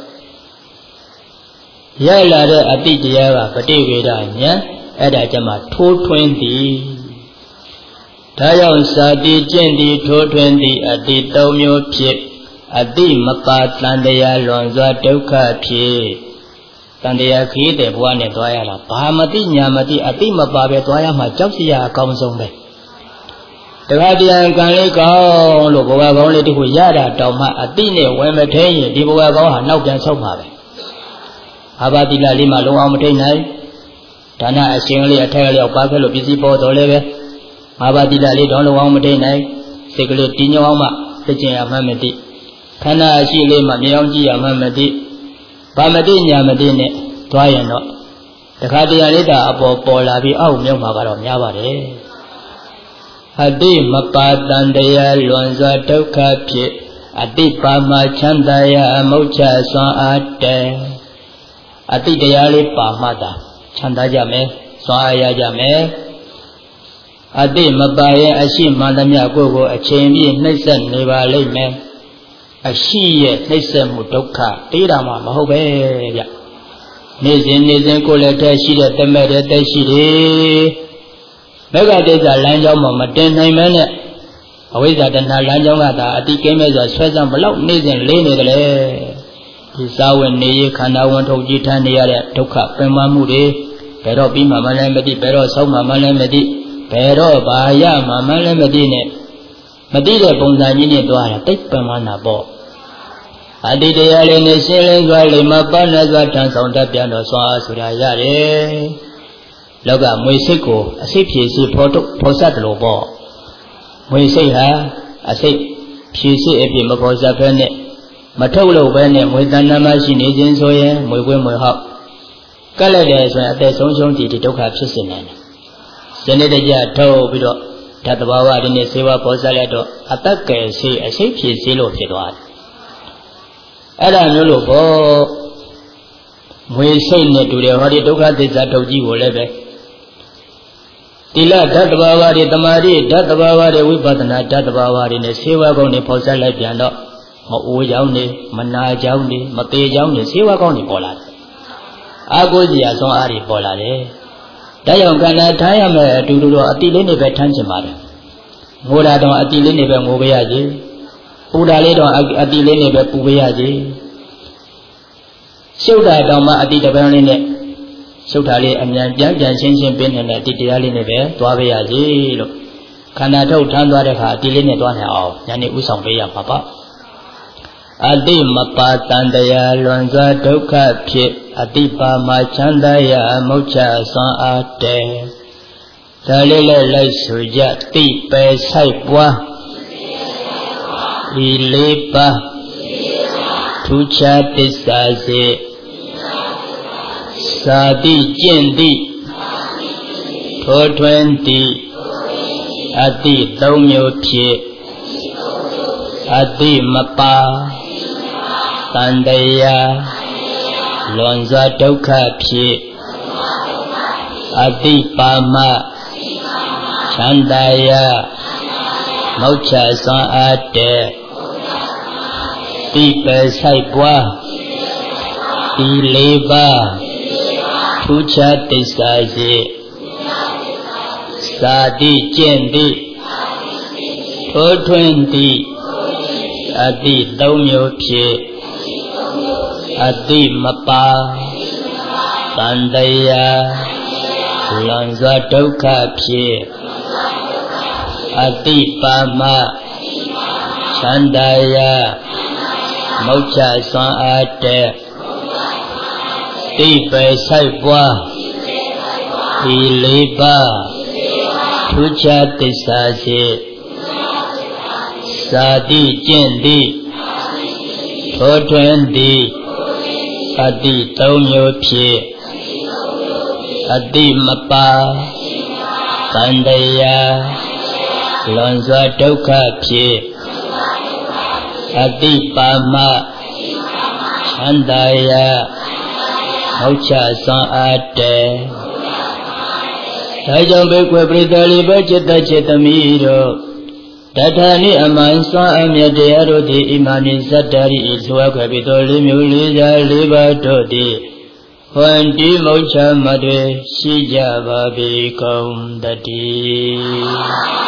ရလာတဲ့အတိတရားကပฏิဝေဒဉာဏ်အဲ့ဒါကြမှာထိုးထွင်းသည်ဒါကြောင့်စာတိကျင့်သည်ထိုးထွင်းသည်အတိသုံးမျိုးဖြစ်အတိမပါတန်တရားလွန်စွာဒုက္ခဖြစ်တန်တရားခီးတဲ့ဘဝနဲ့သွားရတာဘာမသိညာမသိအတိမပါပဲသွားရမှာကြောက်စရာအကောင်းဆုံးပဲတခါတည်းကံလေးကောင်းလို့ဘဝကောင်းလေးတခုရတာတောင်မှအတိနဲ့ဝင်မထိန်ရင်ဒီဘဝကောင်းဟာနောက်ပြန်ဆုတ်မှာပဲအာဘာတိလလေးမှလုံးအောင်မထိန်နိုင်ဒါနအရှင်လေးအထက်ကလေးပါခဲ့လို့ပစ္စည်းပေါ်တော်လည်းပဲအာဘာတိလလေးတော့လုံးအောင်မထိန်နိုင်စိတ်ကလေးတင်းညောင်းမှသိကျင်ရမှမသိခန္ဓာအရှိလေးမှမြောင်းကြည့်ရမှမသိဘာမသိညာမသိနဲ့သွားရင်တော့တခါတည်းလေးတာအပေါ်ပေါ်လာပြီးအောက်မြုပ်မှာကတော့များပါတယ်အတိမပါတန်တရားလွန်စွာဒုက္ခဖြစ်အတိပါမချမ်းသာရအမုတ်ချစွမ်းအားတယ်အတိတရားလေးပါမှသာချမ်းသာကြမယ်စွမ်းအားရကြမယ်အတိမပါရင်အရှိမှန်သမျှကိုယ်ကိုအချိန်ပြည့်နှိမ့်ဆက်နေပါလိမ့်မယ်အရှိရဲ့နှိမ့်ဆက်မှုဒုက္ခတေးတာမှမဟုတ်ပဲဗျနေစဉ်နေစဉ်ကိုယ်လည်းတည်းရှိတဲ့တမဲ့တဲ့တည်းရှိတယ်မဂ္ဂတိစ္ဆာလမ်းကြောင်းမှာမတင်နိုင်မဲနဲ့အဝိဇ္ဇာတဏှာလမ်းကြောင်းကသာအတိကိမဲ့စွာဆွဲဆောင်ဘလောက်နေစဉ်လေးနေတယ်လေဒီစာဝင်နေရခန္ဓာဝင်ထုတ်ကြည့်ထမ်းနေရတဲ့ဒုက္ခပင်ပန်းမှုတွေဘယ်တော့ပြီးမှမလည်းမသိဘယ်တော့ဆုံးမှမလည်းမသိဘယ်တော့ဘာရမှမလည်းမသိနဲ့မသိတဲ့ပုံစံကြီးနဲ့သွားတာတိတ်ပင်ပန်းတာပေါ့အတိတရားလေးနဲ့ရှင်းလင်းစွာလိမ္မာပန်းစွာထမ်းဆောင်တတ်ပြန်တော့စွာဆိုတာရတယ်လောကမွေစိတ်ကိုအစိတ်ဖြည့်စီဖော်ထုတ်ဖော်ဆက်တယ်လို့ပေါ့မွေစိတ်ဟာအစိတ်ဖြည့်စီအဖြစ်မဖော်ဆက်ဘဲနဲ့မထုတ်လို့ပဲနဲ့မွေတဏ္ဍမရှိနေခြင်းဆိုရင်မွေကွင်းမွေဟောက်ကက်လိုက်တယ်ဆိုရင်အသက်ဆုံးရှုံးတည်ဒီဒုက္ခဖြစ်စေနိုင်တယ်ဇနိတကြထုတ်ပြီးတော့ဓာတ်တဘာဝတွေနဲ့စေဝါဖော်ဆက်လိုက်တော့အတက်ကယ်စီအစိတ်ဖြည့်စီလို့ဖြစ်သွားတယ်အဲ့ဒါမျိုးလို့ပေါ့မွေစိတ်နဲ့တူတယ်ဟောဒီဒုက္ခသစ္စာထုတ်ကြည့်ကိုလည်းပဲတိလဓာတ်တဘာဝတွေတမာတိဓာတ်တဘာဝတွေဝိပဿနာဓာတ်တဘာဝတွေနဲ့စေဝါကောင်းတွေဖော်ဆက်လိုက်ပြန်တော့မအိုးကြောင်းနေမနာကြောင်းနေမသေးကြောင်းနေစေဝါကောင်းတွေပေါ်လာတယ်အာကိုကြီးအဆုံးအားတွေပေါ်လာတယ်ဒါကြောင့်ကန္နာထားရမယ်အတူတူတော့အတိလေးနေပဲထမ်းချင်ပါတယ်ငိုတာတော့အတိလေးနေပဲငိုပေးရကြီးပူတာလေးတော့အတိလေးနေပဲပူပေးရကြီးရှုပ်တာတော့မှအတိတပန်းလေးနဲ့ရှုပ်တာလေးအမြန်ပြန်ပြန်ရှင်းရှင်းပြနေတဲ့အတိတရားလေးနဲ့ပဲသွားပေးရကြီးလို့ခန္ဓာထုတ်ထမ်းသွားတဲ့အခါအတိလေးနဲ့သွားနိုင်အောင်ညာနေဥဆောင်ပေးရပါပါအတိမပါတန်တရားလွန်စွာဒုက္ခဖြစ်အတိပါမချမ်းသာရမုတ်ချစွမ်းအားတယ်ဒါလေးလည်းလိုက်ဆိုကြတိပယ်ဆိုင်ပွားဒီလေးပါထူးခြားသစ္စာစေသာတိကျင့်တိထိုးထွင်းတိအတိသုံးမျိုးဖြစ်အတိမပါတန်တရားလွန်စွာဒုက္ခဖြစ်အတိပါမချမ်းသာရမုတ်ချစွမ်းအားတဲ့တိပယ်ဆိုင်ပွားဒီလေးပါထူးခြားသစ္စာစေသာတိကျင့်တိထိုးထွင်းတိအတိသုံးမျိုးဖြစ်အတိမပါတန်တရားလွန်စွာဒုက္ခဖြစ်အတိပါမချမ်းသာရမုတ်ချစွမ်းအားတဲ့တိပယ်ဆိုင်ပွားဒီလေးပါထူးခြားသစ္စာစေသာတိကျင့်တိထိုးထွင်းတိအတိသုံးမျိုးဖြစ်အတိမပါတန်တရားလွန်စွာဒုက္ခဖြစ်အတိပါမချမ်းသာရမုတ်ချစွမ်းအားတဲ့ဒါကြောင့်ပဲကွယ်ပရိသတ်လေးပဲจิตတจิตသမီးတို့တထာနိအမှန်စွမ်းအမြတ်တရားတို့သည်ဣမာနိဇတ္တရိဤဆိုအပ်ခွဲပြီးတော်လေးမျိုးလေးစားလေးပါးတို့သည်ဟွန်ဒီမုတ်ချမတွေရှိကြပါပေကုန်တည်း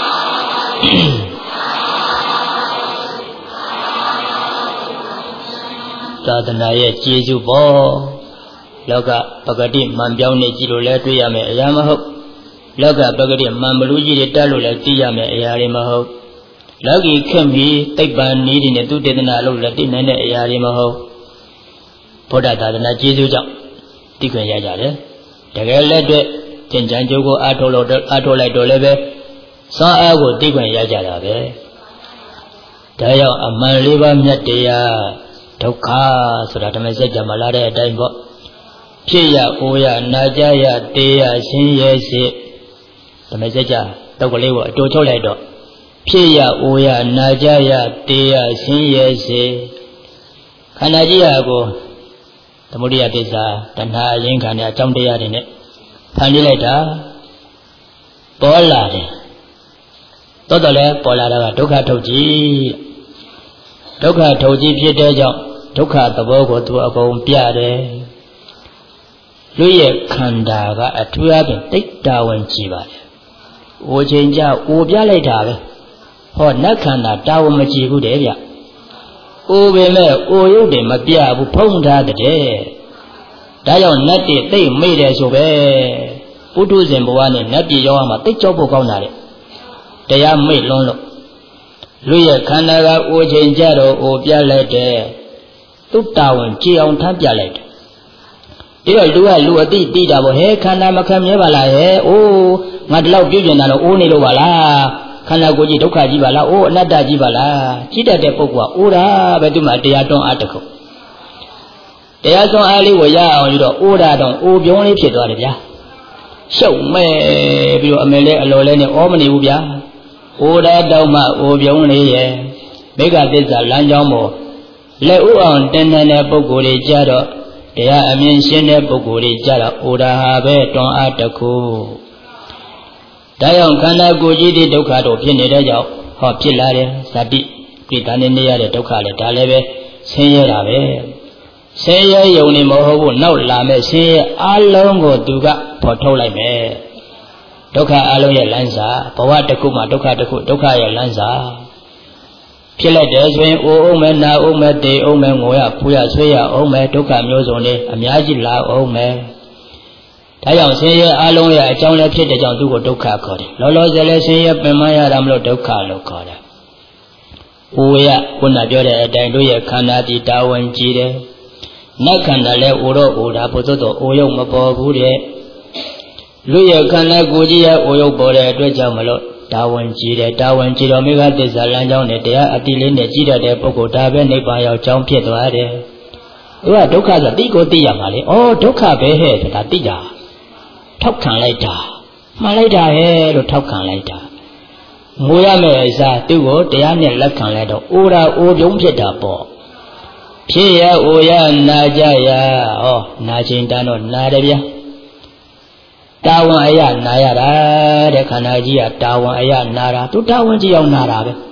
သာသနာရဲ့ကျေးဇူးပေါ်လောကပဂတိမှန်ပြောင်းနေကြည့်လို့လည်းတွေ့ရမယ်အရာမဟုတ်လောကပဂတိမှန်မလူကြီးတွေတက်လို့လည်းသိရမယ်အရာတွေမဟုတ်လောကီခင်ပြီးသိပ္ပံနည်းတွေနဲ့သူတေသနာလို့လည်းသိနိုင်တဲ့အရာတွေမဟုတ်ဘုရားသာသနာကျေးဇူးကြောင့်သိခွင့်ရကြတယ်တကယ်လက်တွေ့ကျင့်ကြံကြိုးကိုအားထုတ်လို့အားထုတ်လိုက်တော့လည်းပဲစွမ်းအားကိုသိခွင့်ရကြတာပဲဒါကြောင့်အမှန်လေးပါးမြတ်တရားဒုက္ခဆိုတာဓမ္မစကြာမှာလာတဲ့အတိုင်းပေါ့ဖြစ်ရအိုရနာကြရတေးရဆင်းရဲစေဓမ္မစကြာတုတ်ကလေးကိုအတူချုပ်လိုက်တော့ဖြစ်ရအိုရနာကြရတေးရဆင်းရဲစေခန္ဓာကြီးဟာကိုသမုဒိယသစ္စာတဏှာအရင်ခံတဲ့အကြောင်းတရားတွေနဲ့ဖန်တီးလိုက်တာပေါ်လာတယ်တော်တော်လည်းပေါ်လာတာကဒုက္ခထုတ်ကြီးဒုက္ခထုတ်ကြီးဖြစ်တဲ့ကြောင့်ဒုက္ခသဘောကိုသူအကုန်ပြတယ်လူရဲ့ခန္ဓာကအထူးအဖြင့်တိတ်တာဝန်ကြည့်ပါတယ်။အိုချိန်ကြအိုပြလိုက်တာပဲ။ဟောနတ်ခန္ဓာတာဝန်မကြည့်ဘူးတဲ့ဗျ။အိုပေမဲ့အိုရုပ်တွေမပြဘူးဖုံးထားတဲ့။ဒါကြောင့်နတ်တွေသိမိတယ်ဆိုပဲ။ပုထုဇဉ်ဘဝနဲ့နတ်ပြည်ရောက်မှသိကြောက်ဖို့ကောင်းတာတဲ့။တရားမိတ်လွန်းလို့လူရဲ့ခန္ဓာကအိုချိန်ကြတော့အိုပြလိုက်တဲ့သူ့တာဝန်ကြည်အောင်ထမ်းပြလိုက်တယ်ဒီတော့လူကလူအတိတိတာပေါ့ဟဲခန္ဓာမခံမြဲပါလားဟဲအိုးငါဒီလောက်ပြုကျင်တာတော့အိုးနေလို့ပါလားခန္ဓာကိုယ်ကြီးဒုက္ခကြီးပါလားအိုးအနတ္တကြီးပါလားကြည့်တတ်တဲ့ပုဂ္ဂိုလ်ကအိုးတာပဲသူမှတရားတွန်းအားတစ်ခုတရားစွမ်းအားလေးကိုရအောင်ယူတော့အိုးတာတော့အိုးပြုံးလေးဖြစ်သွားတယ်ဗျာရှုပ်မဲ့ပြီးတော့အမေလေးအလော်လေးနဲ့ဩမနေဘူးဗျာအိုးတာတော့မှအိုးပြုံးလေးရဲ့မိဂသစ္စာလမ်းကြောင်းပေါ်လက်ဥအောင်တန်တန်တဲ့ပုဂ္ဂိုလ်တွေကြတော့တရားအမြင်ရှင်းတဲ့ပုဂ္ဂိုလ်တွေကြတော့အိုဒါဟာပဲတွန်းအားတစ်ခုဒါကြောင့်ခန္ဓာကိုယ်ကြီးဒီဒုက္ခတို့ဖြစ်နေတဲ့ကြောင့်ဟောဖြစ်လာတယ်ဇာတိကိတ္တနဲ့နေရတဲ့ဒုက္ခလည်းဒါလည်းပဲဆင်းရဲတာပဲဆင်းရဲယုံနေမဟုတ်ဘူးနောက်လာမဲ့ဆင်းရဲအလုံးကိုသူကဖော်ထုတ်လိုက်မယ်ဒုက္ခအလုံးရဲ့လမ်းစာဘဝတစ်ခုမှာဒုက္ခတစ်ခုဒုက္ခရဲ့လမ်းစာဖြစ်လိုက်တယ်ဆိုရင်အိုးအောင်မယ်နာအောင်မယ်တေအောင်မယ်ငိုရဖူးရဆွေးရအောင်မယ်ဒုက္ခမျိုးစုံလေးအများကြီးလာအောင်မယ်ဒါကြောင့်ဆင်းရဲအလုံးရဲ့အကြောင်းလည်းဖြစ်တဲ့ကြောင့်သူ့ကိုဒုက္ခခေါ်တယ်လောလောဆယ်လည်းဆင်းရဲပင်မရတာမလို့ဒုက္ခလို့ခေါ်တယ်အိုးရခုနပြောတဲ့အတိုင်းတို့ရဲ့ခန္ဓာဒီတာဝန်ကြီးတယ်နတ်ခန္ဓာလည်းအိုတော့အိုတာဘုသို့တော့အိုရုပ်မပေါ်ဘူးတဲ့လူရဲ့ခန္ဓာကိုယ်ကြီးရဲ့အိုရုပ်ပေါ်တဲ့အတွက်ကြောင့်မလို့တာဝန်ကြီးတယ်တာဝန်ကြီးတော်မိဂသစ္စာလမ်းကြောင်းနဲ့တရားအတိလေးနဲ့ကြည်တတ်တဲ့ပုဂ္ဂိုလ်ဒါပဲနိဗ္ဗာန်ရောက်ကြောင်းဖြစ်သွားတယ်။သူကဒုက္ခဆိုသိကိုသိရမှာလေ။အော်ဒုက္ခပဲဟဲ့ဆိုတာသိတာ။ထောက်ခံလိုက်တာ။မှန်လိုက်တာဟဲ့လို့ထောက်ခံလိုက်တာ။ငိုရမယ့်အစားသူ့ကိုတရားနဲ့လက်ခံလိုက်တော့အိုတာအိုပြုံးဖြစ်တာပေါ့။ဖြစ်ရအိုရနာကြရဟောနာချင်းတန်းတော့နာတယ်ဗျာ။တာဝန်အရနာရတာတဲ့ခန္ဓာကြီးကတာဝန်အရနာတာသူတာဝန်ကြီးအောင်နာတာပဲ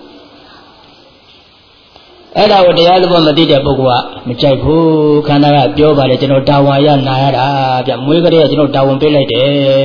အဲ့ဒါကိုတရားသဘောမသိတဲ့ပုဂ္ဂိုလ်ကမကြိုက်ဘူးခန္ဓာကပြောပါလေကျွန်တော်တာဝန်အရနာရတာဗျမွေးကလေးကကျွန်တော်တာဝန်ပေးလိုက်တယ်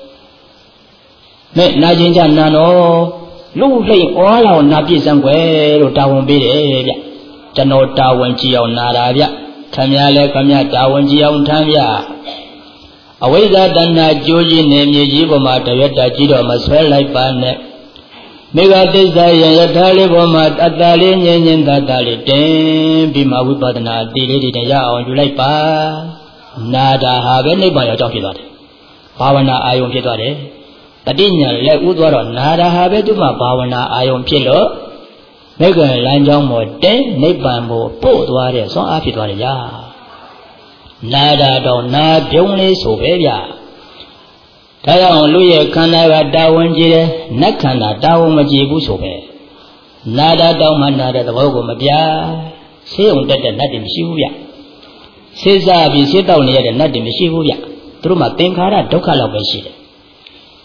မဲ့နာချင်းကြနာတော့လူလှိမ့်ဩလာအောင်နာပြည့်စံွယ်လို့တာဝန်ပေးတယ်ဗျကျွန်တော်တာဝန်ကြီးအောင်နာတာဗျခင်ဗျားလည်းခင်ဗျားတာဝန်ကြီးအောင်ထမ်းဗျအဝိဇ္ဇာတဏှာကြိုးကြီးနေမြေကြီးပေါ်မှာတရွတ်တာကြီးတော့မဆွဲလိုက်ပါနဲ့မိဂသစ္စာယယထာလေးပေါ်မှာအတ္တလေးငြင်းငြင်းတတလေးတင်ပြီးမှဝိပဿနာအတိလေးတွေရအောင်ယူလိုက်ပါနာတာဟာပဲနိဗ္ဗာန်ရောက်ကြောင်းဖြစ်သွားတယ်ဘာဝနာအာယုံဖြစ်သွားတယ်တတိညာလက်ဥသွားတော့နာတာဟာပဲသူမှဘာဝနာအာယုံဖြစ်လို့မိဂ္ဂလမ်းကြောင်းပေါ်တင်နိဗ္ဗာန်ကိုပို့သွားတဲ့ဆွမ်းအားဖြစ်သွားတယ်ညာနာတာတော့နာပြုံးလေးဆိုပဲဗျာဒါကြောင့်လူရဲ့ခန္ဓာကတာဝန်ကြီးတယ်နတ်ခန္ဓာတာဝန်မကြီးဘူးဆိုပဲနာတာတော့မှနာတဲ့သဘောကိုမပြဆေးုံတက်တဲ့နတ်တွေမရှိဘူးဗျဆေးစားပြီးဆေးတောက်နေရတဲ့နတ်တွေမရှိဘူးဗျသူတို့မှာသင်္ခါရဒုက္ခလောက်ပဲရှိတယ်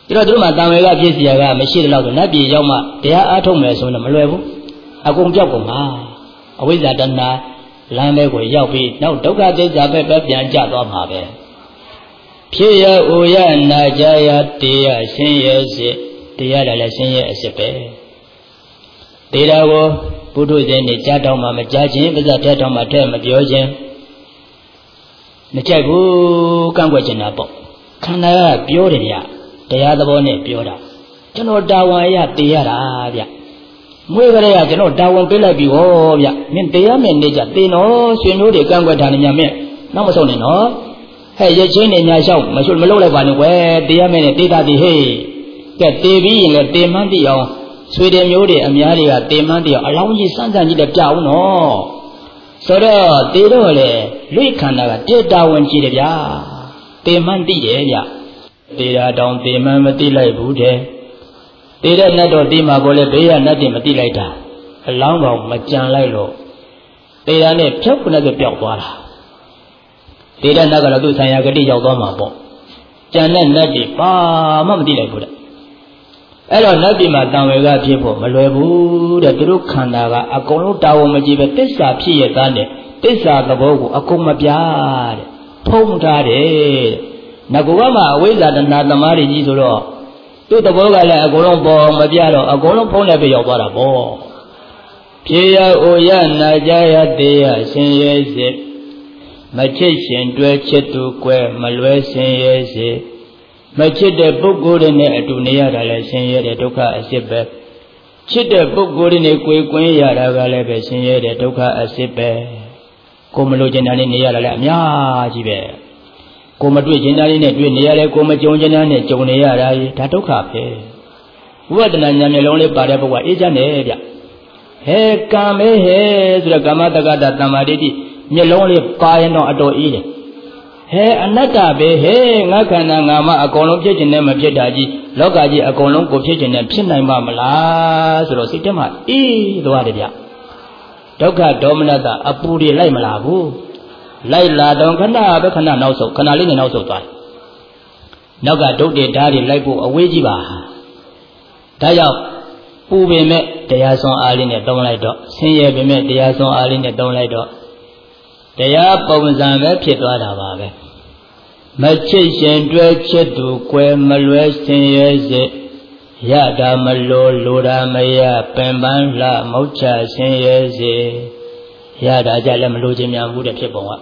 ဒီတော့သူတို့မှတန်ဝေကဖြစ်เสียကမရှိတဲ့လောက်ဆိုနတ်ပြည်ရောက်မှတရားအားထုတ်မယ်ဆိုရင်မလွယ်ဘူးအကုန်ပြောက်ကုန်မှာအဝိဇ္ဇာတဏှာလမ်းပဲကိုရောက်ပြီးနောက်ဒုက္ခသစ္စာပဲပဲပြန်ကျသွားမှာပဲဖြစ်ရအိုရနာကြရတရားရှင်းရဲ့စစ်တရားလည်းရှင်းရဲ့အစစ်ပဲတရားကိုဘုဒ္ဓဇင်းနဲ့ကြားတောင်းမှမကြားခြင်းပါဇက်ထဲတောင်းမှထဲမပြောခြင်းမကြိုက်ဘူးကန့်ကွက်ခြင်းတာပေါ့ခန္ဓာကပြောတယ်ဗျတရားသဘောနဲ့ပြောတာကျွန်တော်တာဝန်ရတည်ရတာဗျမွေးကလေးကကျွန်တော်တာဝန်ပေးလိုက်ပြီဟောဗျမင်းတရားမဲ့နေကြတင်တော့ဆွေမျိုးတွေကန့်ကွက်တာနဲ့ညမင်းနောက်မဆုံးနဲ့နော်ဟဲ့ရချင်းနေညာလျှောက်မလို့မလုပ်လိုက်ပါနဲ့ကွယ်တရားမဲ့နဲ့တေးတာဒီဟေးကဲတေးပြီးရင်လည်းတေးမှန်းတိအောင်ဆွေတွေမျိုးတွေအများတွေကတေးမှန်းတိအောင်အလောင်းကြီးစမ်းစမ်းကြီးလည်းပြအောင်နော်ဆိုတော့တေးတော့လေလွိခန္ဓာကတေးတာဝန်ကြည့်တယ်ဗျာတေးမှန်းတိတယ်ဗျတေးတာတောင်တေးမှန်းမတိလိုက်ဘူးတဲ့တေးတဲ့နတ်တော့တေးမှာပေါ်လေဘေးကနတ်တွေမတိလိုက်တာအလောင်းကောင်မကြံလိုက်လို့တေးတာနဲ့ဖြုတ်ကနေဆိုပျောက်သွားတာတေးတဲ့နတ်ကတော့သူ့ဆံရဂတိရောက်သွားမှာပေါ့ကြံတဲ့နတ်တွေဘာမှမတိလိုက်ဘူးတဲ့အဲ့တော့နတ်ပြည်မှာတန်ဝေကဖြစ်ဖို့မလွယ်ဘူးတဲ့သူတို့ခန္ဓာကအကုန်လုံးတာဝန်မကြည့်ပဲတစ္ဆာဖြစ်ရသားနဲ့တစ္ဆာသဘောကိုအကုန်မပြတဲ့ဖုံးထားတယ်ငကူကမှအဝိဇ္ဇာတဏှာသမားတွေကြီးဆိုတော့သူ့သဘောကလည်းအကုန်လုံးပေါ်မပြတော့အကုန်လုံးဖုံးလည်းပြရောက်သွားတာပေါ့ဖြစ်ရအိုရနာကြရသေးရရှင်ရဲ့စစ်မချစ်ရှင်တွဲချစ်သူကွယ်မလွဲဆင်းရဲစေမချစ်တဲ့ပုဂ္ဂိုလ်တွေနဲ့အတူနေရတာလည်းဆင်းရဲတဲ့ဒုက္ခအစစ်ပဲချစ်တဲ့ပုဂ္ဂိုလ်တွေနဲ့ကိုယ်ကွင်းရတာကလည်းပဲဆင်းရဲတဲ့ဒုက္ခအစစ်ပဲကိုမလို့ကျင်တာနဲ့နေရတာလည်းအများကြီးပဲကိုမတွေ့ကျင်တာလေးနဲ့တွေ့နေရတယ်ကိုမကြုံကျင်တာနဲ့ကြုံနေရတာကြီးဒါဒုက္ခပဲဝိပဿနာဉာဏ်မျိုးလုံးလေးပါတဲ့ပုဂ္ဂိုလ်အေးချမ်းတယ်ဗျဟဲကံမဲဟဲဆိုတော့ကာမတက္ကတာတမ္မာဒိဋ္ဌိမျက်လုံးလေးပါရင်တော့အတော်အေးတယ်ဟဲအနတ္တပဲဟဲငါခန္ဓာငါမအကုန်လုံးဖြစ်ခြင်းနဲ့မဖြစ်တာကြီးလောကကြီးအကုန်လုံးကိုဖြစ်ခြင်းနဲ့ဖြစ်နိုင်ပါမလားဆိုတော့စိတ်ထဲမှာအေးသွားတယ်ဗျဒုက္ခဒေါမနတအပူတွေလိုက်မလာဘူးလိုက်လာတော့ခဏပဲခဏနောက်ဆုတ်ခဏလေးနဲ့နောက်ဆုတ်သွားတယ်နောက်ကဒုတ်တွေဓာတ်တွေလိုက်ဖို့အဝေးကြီးပါဒါကြောင့်ပူပင်မဲ့တရားစွမ်းအားလေးနဲ့တုံးလိုက်တော့ဆင်းရဲပင်မဲ့တရားစွမ်းအားလေးနဲ့တုံးလိုက်တော့တရားပုံစံပဲဖြစ်သွားတာပါပဲမချစ်ရှင်တွဲချစ်သူကွယ်မလွဲဆင်းရဲစေရတာမလိုလိုတာမရပင်ပန်းလှမုတ်ချဆင်းရဲစေရတာကြလည်းမလိုချင်များဘူးတဲ့ဖြစ်ပုံက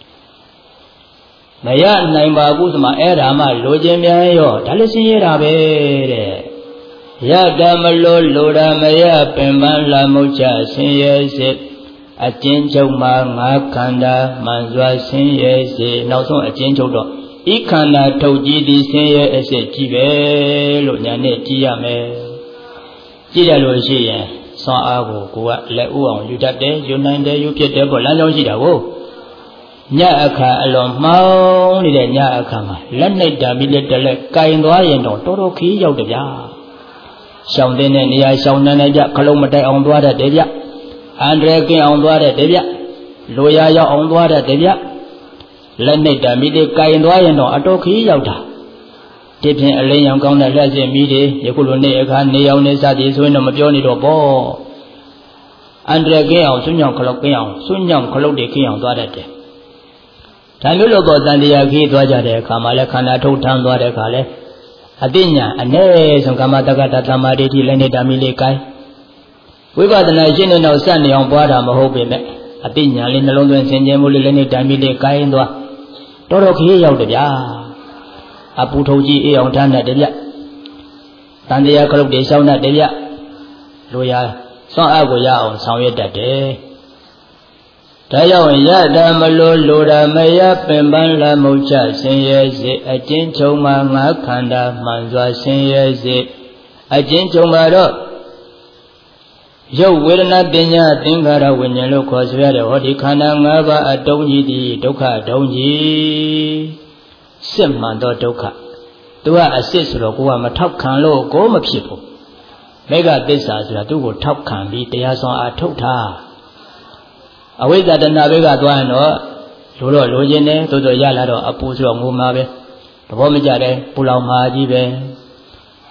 မရနိုင်ပါဘူးဆိုမှအဲ့ဒါမှလိုချင်များရောဒါလည်းဆင်းရဲတာပဲတဲ့ရတာမလိုလိုတာမရပင်ပန်းလှမုတ်ချဆင်းရဲစေအကျဉ်းချုပ်မှာငါခန္ဓာမှန်စွာဆင်းရဲစေနောက်ဆုံးအကျဉ်းချုပ်တော့ဤခန္ဓာထုတ်ကြည့်သည်ဆင်းရဲအစစ်ကြီးပဲလို့ညာနဲ့ကြည့်ရမယ်ကြည့်ရလို့ရှိရင်စွမ်းအားကိုကိုကလက်ဥအောင်ယူတတ်တယ်ယူနိုင်တယ်ယူဖြစ်တယ်ပေါ့လမ်းကြောင်းရှိတာကိုညအခါအလွန်မှောင်းနေတဲ့ညအခါမှာလက်နှိပ်တာပြီးလက်တလက်ကင်သွားရင်တော့တော်တော်ခီးရောက်တယ်ဗျာရှောင်းတဲ့နေရာရှောင်းနေကြခလုံးမတိုက်အောင်သွားတတ်တယ်ဗျအန္တရာယ်ကင်းအောင်သွားတဲ့တည်းဗျလိုရာရောက်အောင်သွားတဲ့တည်းဗျလက်နှိပ်တာမိတွေကင်သွားရင်တော့အတော်ခီးရောက်တာဒီဖြင့်အလင်းရောင်ကောင်းတဲ့လက်စင်မိတွေယခုလိုနေ့အခါနေအောင်နေစသည်ဆိုရင်တော့မပြောနေတော့ပေါ့အန္တရာယ်ကင်းအောင်စွညောင်ခလုတ်ကင်းအောင်စွညောင်ခလုတ်တွေကင်းအောင်သွားတတ်တယ်ဒါမျိုးလို့တော့တန်တရားခီးသွားကြတဲ့အခါမှာလည်းခန္ဓာထုတ်ထမ်းသွားတဲ့အခါလဲအသိဉာဏ်အ ਨੇ ဆုံးကာမတက္ကတာသမာဓိတိလက်နှိပ်တာမိလေးကိုင်းဝိပဿနာရှင်းနေတော့စနေအောင်ပွားတာမဟုတ်ပေမဲ့အသိဉာဏ်လေးနှလုံးသွင်းဆင်ခြင်မှုလေးလည်းနဲ့တိုင်ပြီးလေးကိုင်းသွားတော်တော်ခရီးရောက်တယ်ဗျာအပူထုံကြီးအေးအောင်ထမ်းတတ်တယ်ဗျတန်တရားခလုတ်တွေရှောင်းတတ်တယ်ဗျလိုရာစွမ်းအားကိုရအောင်ဆောင်ရွက်တတ်တယ်ဒါကြောင့်ရတာမလိုလိုတာမရပင်ပန်းလာမုတ်ချဆင်းရဲစေအကျဉ်းချုပ်မှာငါခန္ဓာမှန်စွာဆင်းရဲစေအကျဉ်းချုပ်မှာတော့ရုပ်ဝေဒနာပညာသင်္ခါရဝိညာဉ်လို့ခေါ်ဆိုရတဲ့ဟောဒီခန္ဓာ၅ပါးအတုံးကြီးသည်ဒုက္ခအတုံးကြီးစစ်မှန်သောဒုက္ခသူကအစစ်ဆိုတော့ကိုကမထောက်ခံလို့ကိုမဖြစ်ဘူးမေဃသစ္စာဆိုတာသူ့ကိုထောက်ခံပြီးတရားစွမ်းအားထုတ်ထားအဝိဇ္ဇာတဏှာဘက်ကသွားရင်တော့လိုတော့လိုချင်တယ်သို့တော့ရလာတော့အပူဆိုတော့ငိုမှာပဲသဘောမကျတယ်ပူလောင်မှာကြီးပဲ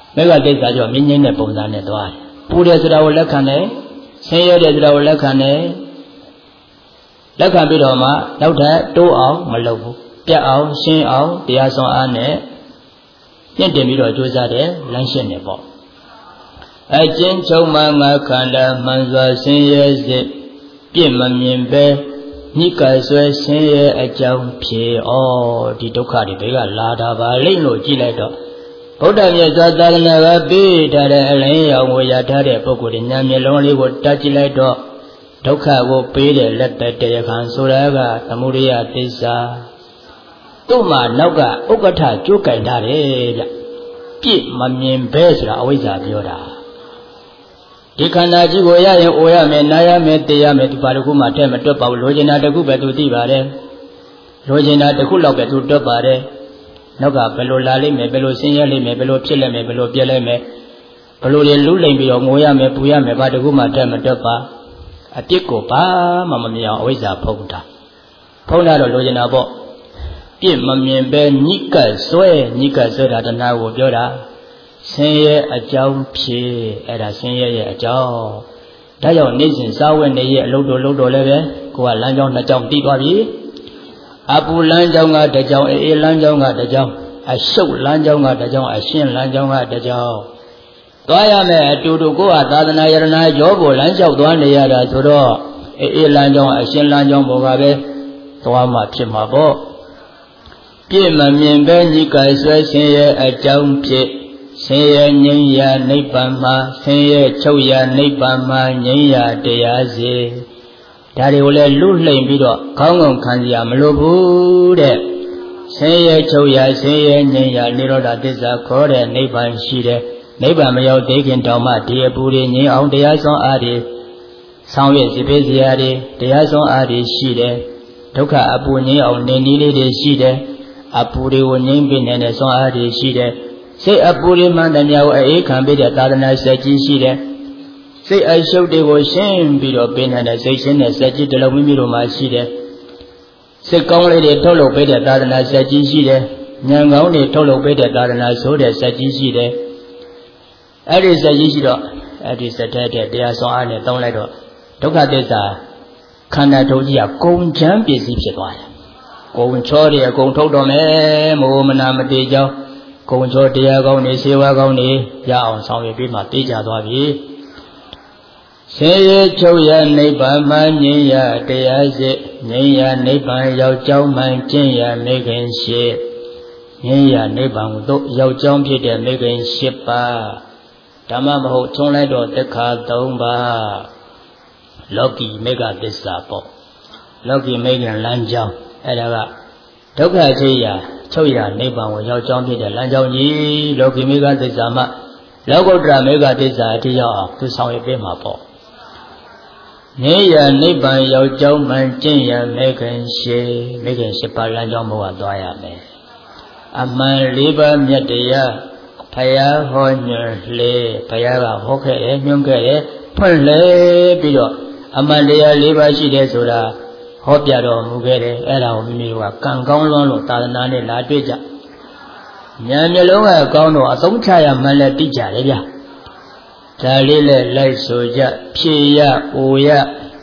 မေဃသစ္စာကြောင့်မြင်းငင်းတဲ့ပုံစံနဲ့သွားတယ်ပူတယ်ဆိုတာကိုလက်ခံတယ်ဆင်းရဲတယ်ဆိုတာကိုလက်ခံတယ်လက်ခံပြီးတော့မှနောက်ထပ်တိုးအောင်မလုပ်ဘူးပြတ်အောင်ရှင်းအောင်တရားစွမ်းအားနဲ့ပြင့်တင်ပြီးတော့ကြိုးစားတယ်လမ်းရှင်းတယ်ပေါ့အကျဉ်းချုပ်မှငါခန္ဓာမှန်စွာဆင်းရဲစေပြည့်မမြင်ပဲညိကဆွဲဆင်းရဲအကြောင်းဖြေဩဒီဒုက္ခတွေဘေးကလာတာပါလိမ့်လို့ကြည့်လိုက်တော့ဗုဒ္ဓမြတ်စွာသာသနာကပေးထားတဲ့အလင်းရောင်ကိုရထားတဲ့ပုဂ္ဂိုလ်ဉာဏ်မျက်လုံးလေးကိုတက်ကြည့်လိုက်တော့ဒုက္ခကိုပေးတဲ့လက်သက်တရားခံဆိုတာကသမုဒယသစ္စာသူ့မှာနောက်ကဥက္ကဋ္ဌကြိုးကင်ထားတယ်ဗျပြည့်မမြင်ပဲဆိုတာအဝိဇ္ဇာပြောတာဒီခန္ဓာကြီးကိုရရင်အိုရမယ်နားရမယ်သိရမယ်ဒီပါတခုမှထဲမတွက်ပါဘူးလိုချင်တာတခုပဲသူသိပါတယ်လိုချင်တာတခုလောက်ပဲသူတွက်ပါတယ်နောက်ကဘယ်လိုလာလိမ့်မယ်ဘယ်လိုဆင်းရဲလိမ့်မယ်ဘယ်လိုဖြစ်လိမ့်မယ်ဘယ်လိုပြက်လိမ့်မယ်ဘယ်လိုတွေလူးလိမ့်ပြီးတော့ငိုရမယ်ပူရမယ်ဘာတခုမှထဲမတွက်ပါအပြစ်ကိုဘာမှမမြင်အောင်အဝိဇ္ဇာဖုံးတာဖုံးတာတော့လိုချင်တာပေါ့ပြစ်မမြင်ပဲညိကဆွဲညိကဆွဲတာတဏှာကိုပြောတာဆင်းရဲအကြောင်းဖြစ်အဲ့ဒါဆင်းရဲရဲ့အကြောင်းဒါကြောင့်နေ့စဉ်စားဝတ်နေရဲ့အလုပ်တော်လုပ်တော်လည်းပဲကိုကလမ်းကြောင်းနှစ်ကြောင်းတီးသွားပြီအပူလမ်းကြောင်းကတစ်ကြောင်းအေးလမ်းကြောင်းကတစ်ကြောင်းအရှုပ်လမ်းကြောင်းကတစ်ကြောင်းအရှင်းလမ်းကြောင်းကတစ်ကြောင်းသွားရမယ်အတူတူကိုကသာသနာယရဏရောကိုလမ်းလျှောက်သွားနေရတာဆိုတော့အေးလမ်းကြောင်းအရှင်းလမ်းကြောင်းပေါ်ကပဲသွားမှဖြစ်မှာပေါ့ပြည့်မမြင်ပဲညိကဆွဲဆင်းရဲအကြောင်းဖြစ်ဆင်းရဲငြိမ်းရာနိဗ္ဗာန်မှာဆင်းရဲချုပ်ရာနိဗ္ဗာန်မှာငြိမ်းရာတရားစီဒါတွေကိုလည်းလွတ်လှိမ်ပြီးတော့ခေါင်းငုံခံစရာမလိုဘူးတဲ့ဆင်းရဲချုပ်ရာဆင်းရဲငြိမ်းရာနိရောဓသစ္စာခေါ်တဲ့နိဗ္ဗာန်ရှိတယ်နိဗ္ဗာန်မရောက်သေးခင်တောင်မှဒီအပူတွေငြိမ်းအောင်တရားစွမ်းအားတွေဆောင်ရွက်စီပေးစရာတွေတရားစွမ်းအားတွေရှိတယ်ဒုက္ခအပူငြိမ်းအောင်နေနည်းလေးတွေရှိတယ်အပူတွေကိုငြိမ်းပေးနေတဲ့စွမ်းအားတွေရှိတယ်စိတ်အပူတွေမှန်တယ်များကိုအေးခံပေးတဲ့သာသနာစက်ကြီးရှိတယ်စိတ်အရှုပ်တွေကိုရှင်းပြီးတော့ပေးနေတဲ့စိတ်ရှင်းတဲ့စက်ကြီးတစ်လုံးမိမိတို့မှာရှိတယ်စိတ်ကောင်းလေးတွေထုတ်လုပ်ပေးတဲ့သာသနာစက်ကြီးရှိတယ်ဉာဏ်ကောင်းတွေထုတ်လုပ်ပေးတဲ့သာသနာဆိုတဲ့စက်ကြီးရှိတယ်အဲ့ဒီစက်ကြီးရှိတော့အဲ့ဒီစက်တဲ့တရားဆောင်အားနဲ့တောင်းလိုက်တော့ဒုက္ခသစ္စာခန္ဓာထုံးကြီးကကုံချမ်းပစ္စည်းဖြစ်သွားတယ်ကုံချောတွေအကုန်ထုတ်တော့မယ်မိုးမနာမတေကြောင်းကုံချောတရားကောင်းနေစေဝါကောင်းနေရအောင်ဆောင်ရွက်ပြီးမှတေးကြသွားပြီဆင်းရဲချုပ်ရနိဗ္ဗာန်မှငြိမ်းရတရားစစ်ငြိမ်းရနိဗ္ဗာန်ရောက်ကြောင်းမှကျင့်ရမိခင်ရှိငြိမ်းရနိဗ္ဗာန်သို့ရောက်ကြောင်းဖြစ်တဲ့မိခင်ရှိပါဓမ္မမဟုတ်ထုံးလိုက်တော့သက်ခါသုံးပါလောကီမေဃသစ္စာပေါ့လောကီမေဃလမ်းကြောင်းအဲ့ဒါကဒုက္ခအခြေရာချုပ်ရနိဗ္ဗာန်ကိုရောက်ကြောင်းဖြစ်တဲ့လမ်းကြောင်းကြီးလောကီမေဃသစ္စာမှလောကုတ္တရမေဃသစ္စာအထိရောက်အောင်သူဆောင်ရွက်ပေးမှာပေါ့ငြိမ်းရနိဗ္ဗာန်ရောက်ကြောင်းမှကျင့်ရမေခင်ရှိမေခင်ရှိပါလမ်းကြောင်းဘဝသွားရမယ်အမှန်လေးပါးမြတ်တရားဖယားဟောညွှန်လေဖယားကဟောခဲ့တယ်ညွှန်ခဲ့တယ်ဖွင့်လေပြီးတော့အမှန်တရားလေးပါးရှိတယ်ဆိုတာဟောပြတော်မူခဲ့တယ်အဲ့ဒါကိုမိမိတို့ကကံကောင်းလွန်းလို့သာသနာနဲ့လာတွေ့ကြဉာဏ်မျက်လုံးကကောင်းတော့အသုံးချရမှလည်းသိကြတယ်ဗျာဒါလေးနဲ့လိုက်ဆိုကြဖြေရအိုရ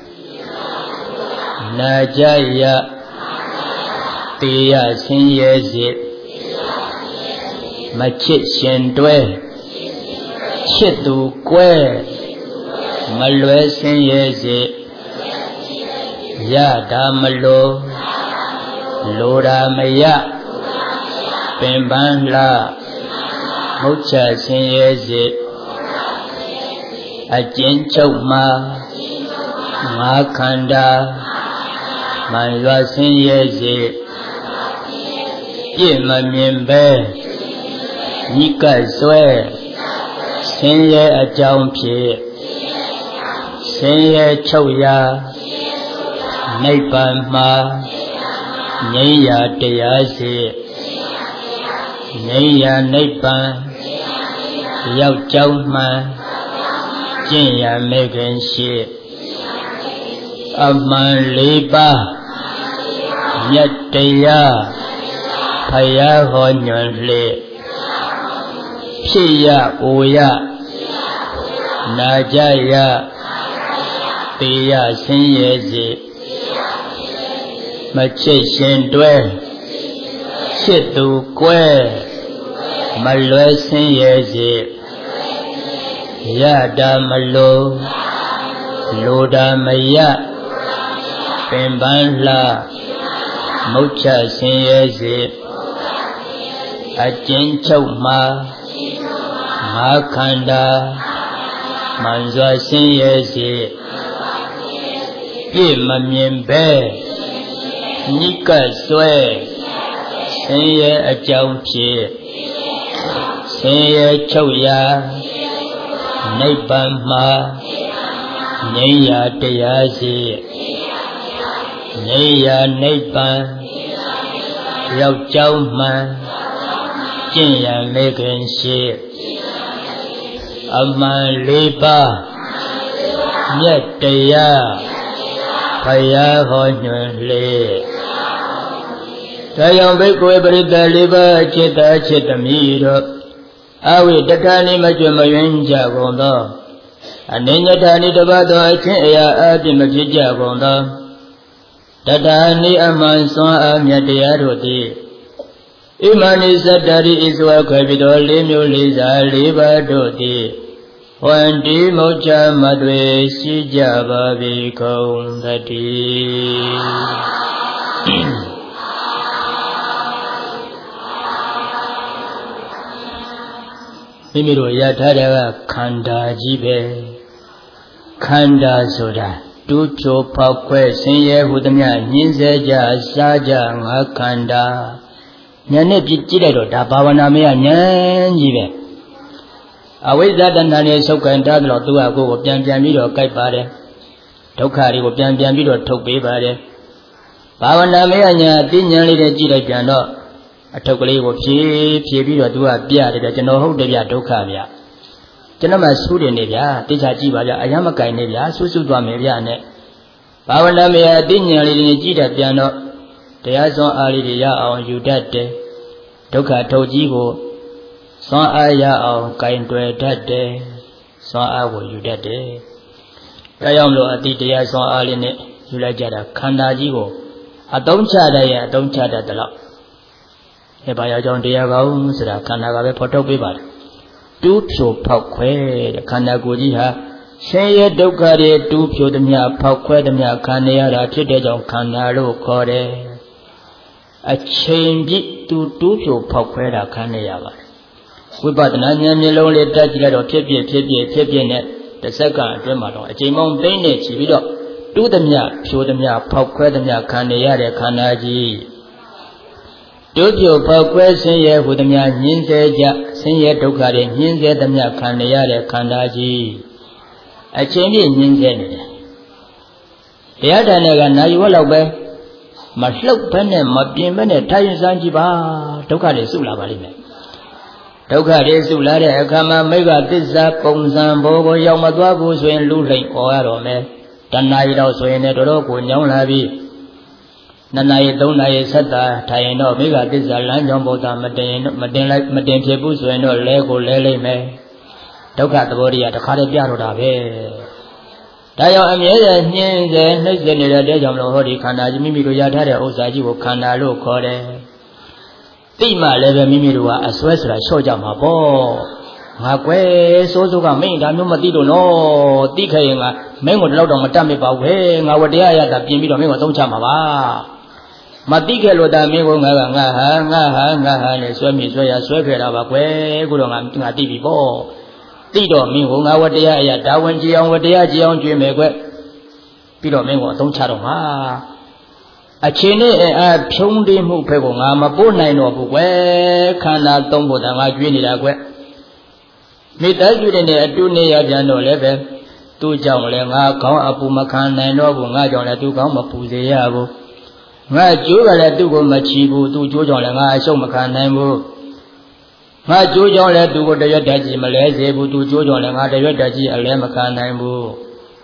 နာကြရတေရဆင်းရဲစေမချစ်ရှင်တွဲချစ်သူကွဲမလွယ်ဆင်းရဲစေရတာမလိုလိုတာမရပင်ပန်းလာမုတ်ချဆင်းရဲစေအကျဉ်းချုပ်မှာငါခန္ဓာမှန်ရွာဆင်းရဲစေပြည့်မမြင်ပဲညိကဆွဲဆင်းရဲအကြောင်းဖြစ်ဆင်းရဲချုပ်ရာနိဗ္ဗာန်မှာငြိမ်းရာတရားစေငြိမ်းရာနိဗ္ဗာန်ရောက်ကြောင်းမှကျင့်ရမေခင်ရှိအမှန်လေးပါးမြတ်တရားဖယားဟောညွှန်လေ Piya Oya Najaya Piya Sinyezi Machishin Dwe Chitu Kwe Malwe Sinyezi Yada Malo Loda Maya Pimbanla Mocha Sinyezi Ajin Chokma Makanda Manzwa Sinyezi Ye Mamyembe Nika Swe Sinye Ajaunchi Sinye Choya Naibama Naya Dayazi Naya Naiban Yao Chao Man Jinya Megan Shi Aman Liba Nyat Daya Paya Honyon Le Tayang Bikwe Berita Liba Cita Cita Miro Awi Tatani Majumayun Jagondo Aninya Tani Tabado Achaya Adi Majija Gondo Tatani Aman Swa Amyataya Roti Imani Satari Iswa Kapido Limyo Liza Liba Doti Wandi Mocha Madwe Sijaba Vikong Tati Mimiro Yatara Kanda Jibe Kanda Soda Ducho Pakwe Senye Hudamya Ninseja Saja Ngakanda Nyane Pichiro Tapavana Mea Nyan Jibe Aweza Dandane Sokanda Lotua Go Pian Piamiro Kaipare Tokari Go Pian Piamiro Tope Pare Pavana Mea Nya Tinyali Jira Jano A Tokali go Pi Piro Dua Pia de Genoho de Yadokavia Genama Sudi Nevia, Tija Jiba, Ayamakai Nevia, Susudwa Meviane Pavana Mea Tinyali Jira Piano Teason Alidia on Udate Toka Tojigo Son Aya on Kaindre Dade Son Awo Udate Kayamlo Atidia Son Aline Ulajada Kandajigo A don't chada, don't chada the law. Ebaya John Diago, Sra Kanaga Poto Bibar. Do so Pakwe, the Kanagudiha, say a docare, do pure the Mia Pakwe, the Mia Kanea, Tidejon Kanaro Kore. A change it to do your Paquera Kanea. We bought an onion lonely Dutch or Tippy, Tippy, Tippy net, the second Gemano, a Jimon Bane, Chivido, do the Mia, show the Mia Pakwe, the Mia Kanea, Kanaji. Do your Pakwe, Senya, with the Mia Ninze, Senya Dokari, Ninze, the Mia Kanea, Kanaji. A change in Ninze. The other nega, now you will obey. Maslow Penne, Mabimene, Tayan Zanjiba, Tokade Sula Valime. Tokade Sula, Kama Mega Pizza, Ponzambo, Yamadwago, Swain Lulay, or Arome, Tanai, Swain Edoroko, Yon Lavi. Nanai Donai Sata, Tayano, Mega Pizza, Lanjambo, Madin, Madin like Madin Pebus, and no Lego Lele me. Toka the body at the Caribbean Rave. Tayo amye nyenze neze nere de jamlo hori khanda ji mimi ro yatare ousa ji ko khanda lo khore ti ma le be mimi ro wa aswe sira shot ja ma po nga kwe so so ka main da myo ma ti lo no ti khayin nga main ko dalaw taw ma tat mai pa we nga wa taya ya ta pin pi do main ko thong cha ma ba ma ti khe lo ta main ko nga nga ha nga ha nga ha le swe mi swe ya swe khe da ba kwe ko do nga nga ti bi po Tido Mingo, our dear, Dawan Jiang, what dear Jiang Jimmy, Pido Mingo, don't chatter. A chine a pundi mupego, I'm a bonai no where can I don't put a green in a way. Meet us within a two near Jano level, two Jang Lenga, Kong Apumakan, and no Bunga, to come up with the Yabo. My Juga to go Machibu, to Jojo Lenga, so Makan Namo. My Jojo let to go to your daddy, Malaysia, to Jojo and other your daddy, a lemacan name.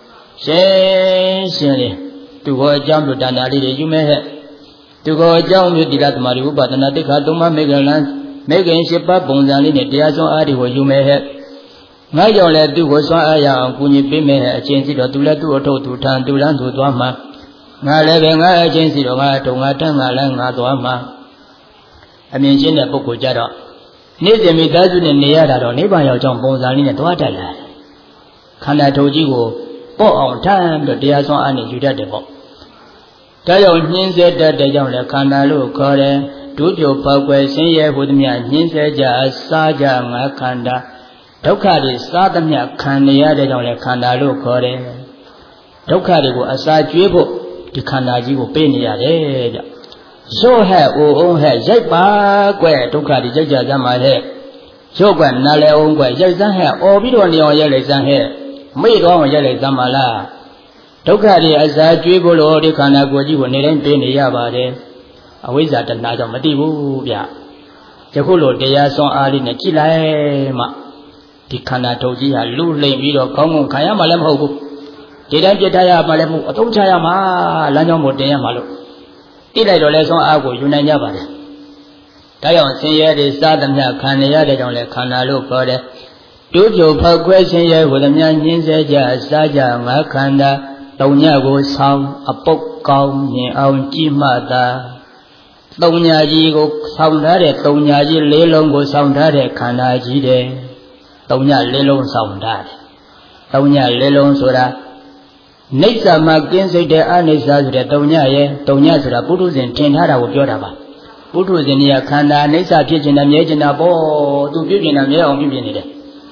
Say, to go jump to Danadi, you may have to go jump with the Maru, but another Katuma Megaland, mấy cái ship bắp bông ra đi để tia xuống ai đi hồi du mê hết ngay giờ là tu hồi xóa ai à cũng như bên mê hết trên gì đó tu là tu ở thâu tu thang tu lăn tu toa mà ngay lại về ngay trên gì đó ngay trồng ngay trăng ngay lại ngay toa mà anh mình trên là bốc của cha đó nếu như mình đã dùng này ra đó nếu bao giờ trong bông ra đi để toa chạy lại khán giả thâu chỉ của bỏ ông tham được tia xuống ai này chịu ra được bỏ cái dòng nhân sẽ để để dòng là khán giả lúc có đấy đủ chỗ bao quanh sinh ye hữu tâm nhà nhân sẽ giả sa giả ngã khán giả đốc khá đi sa tâm nhà khán giả để dòng là khán giả lúc có đấy đốc khá đi của sa chuế bộ thì khán giả chỉ của bên nhà đấy số hệ ô ông hệ dây ba quẻ đốc khá đi dây giả ra mà hệ số quẻ nà lệ ông quẻ dây ra hệ ô biết đồ nhiều dây lại sang hệ mấy đồ mà dây lại ra mà là đốc khá đi sa chuế bộ lô đi khán giả của chỉ của này đến bên nhà bà đấy ở với gia đình nào cho mất đi bố bia, cho cô lột cái son ali này chỉ lại mà, thì khán giả thâu chỉ là lú lên video không còn khai mà làm hậu bố, thì đến chuyện thay mà làm một thông thay mà làm nhau một đêm mà luôn, tí lại rồi lại son ali của Yunnan nhà bà đấy, cái ông sinh nhật thì sa tâm nhà khán giả để trong lại khán giả lúc có đấy, đủ chỗ phát quay sinh nhật của tâm nhà nhân sẽ giả sa giả ngã khán giả, đồng nhà của xong, ấp bốc công nhìn ông chỉ mà ta tông nhà gì của xong ra để tông nhà gì lấy lông của xong ra để khán giả gì để tông nhà lấy lông xong ra để tông nhà lấy lông số ra nấy sao mà kiến xây để anh nấy sao để tông nhà ye tông nhà số ra bút tiền trên thà đâu cho đã ba bút tiền nhà khán giả nấy sao phía trên nam nhé trên nam bo tu phía trên nam nhé ông phía trên này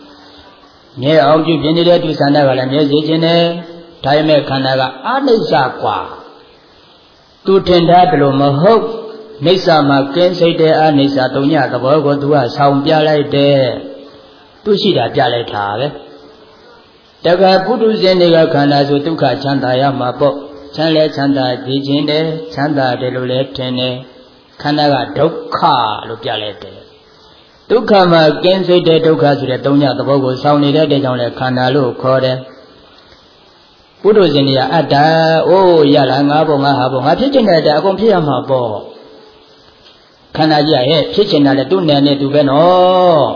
nhé ông phía trên này tu sáng ra là nhé dưới trên này thay mẹ khán giả là anh nấy sao quá tu trên thà đâu mà hốc nấy sao mà kiến xây để anh nấy sao tông nhà cái bờ của tu à xong bia lại để tu sĩ đã bia lại thà đấy, tất cả bút tiền này cái khán giả số tu cả chăn ta ya mà bộ chăn lẽ chăn ta đi trên đấy chăn ta để lối lẽ trên này khán giả cái độc khá lúc bia lại để độc khá mà kiến xây để độc khá số để tông nhà cái bờ của xong này để trong lại khán giả lúc khó đấy bút tiền này à đã ô ya là ngã bộ ngã hà bộ ngã phía trên này đã cũng phía mà bộ khán giả gì ấy phía trên này tu nè nè tu bên nó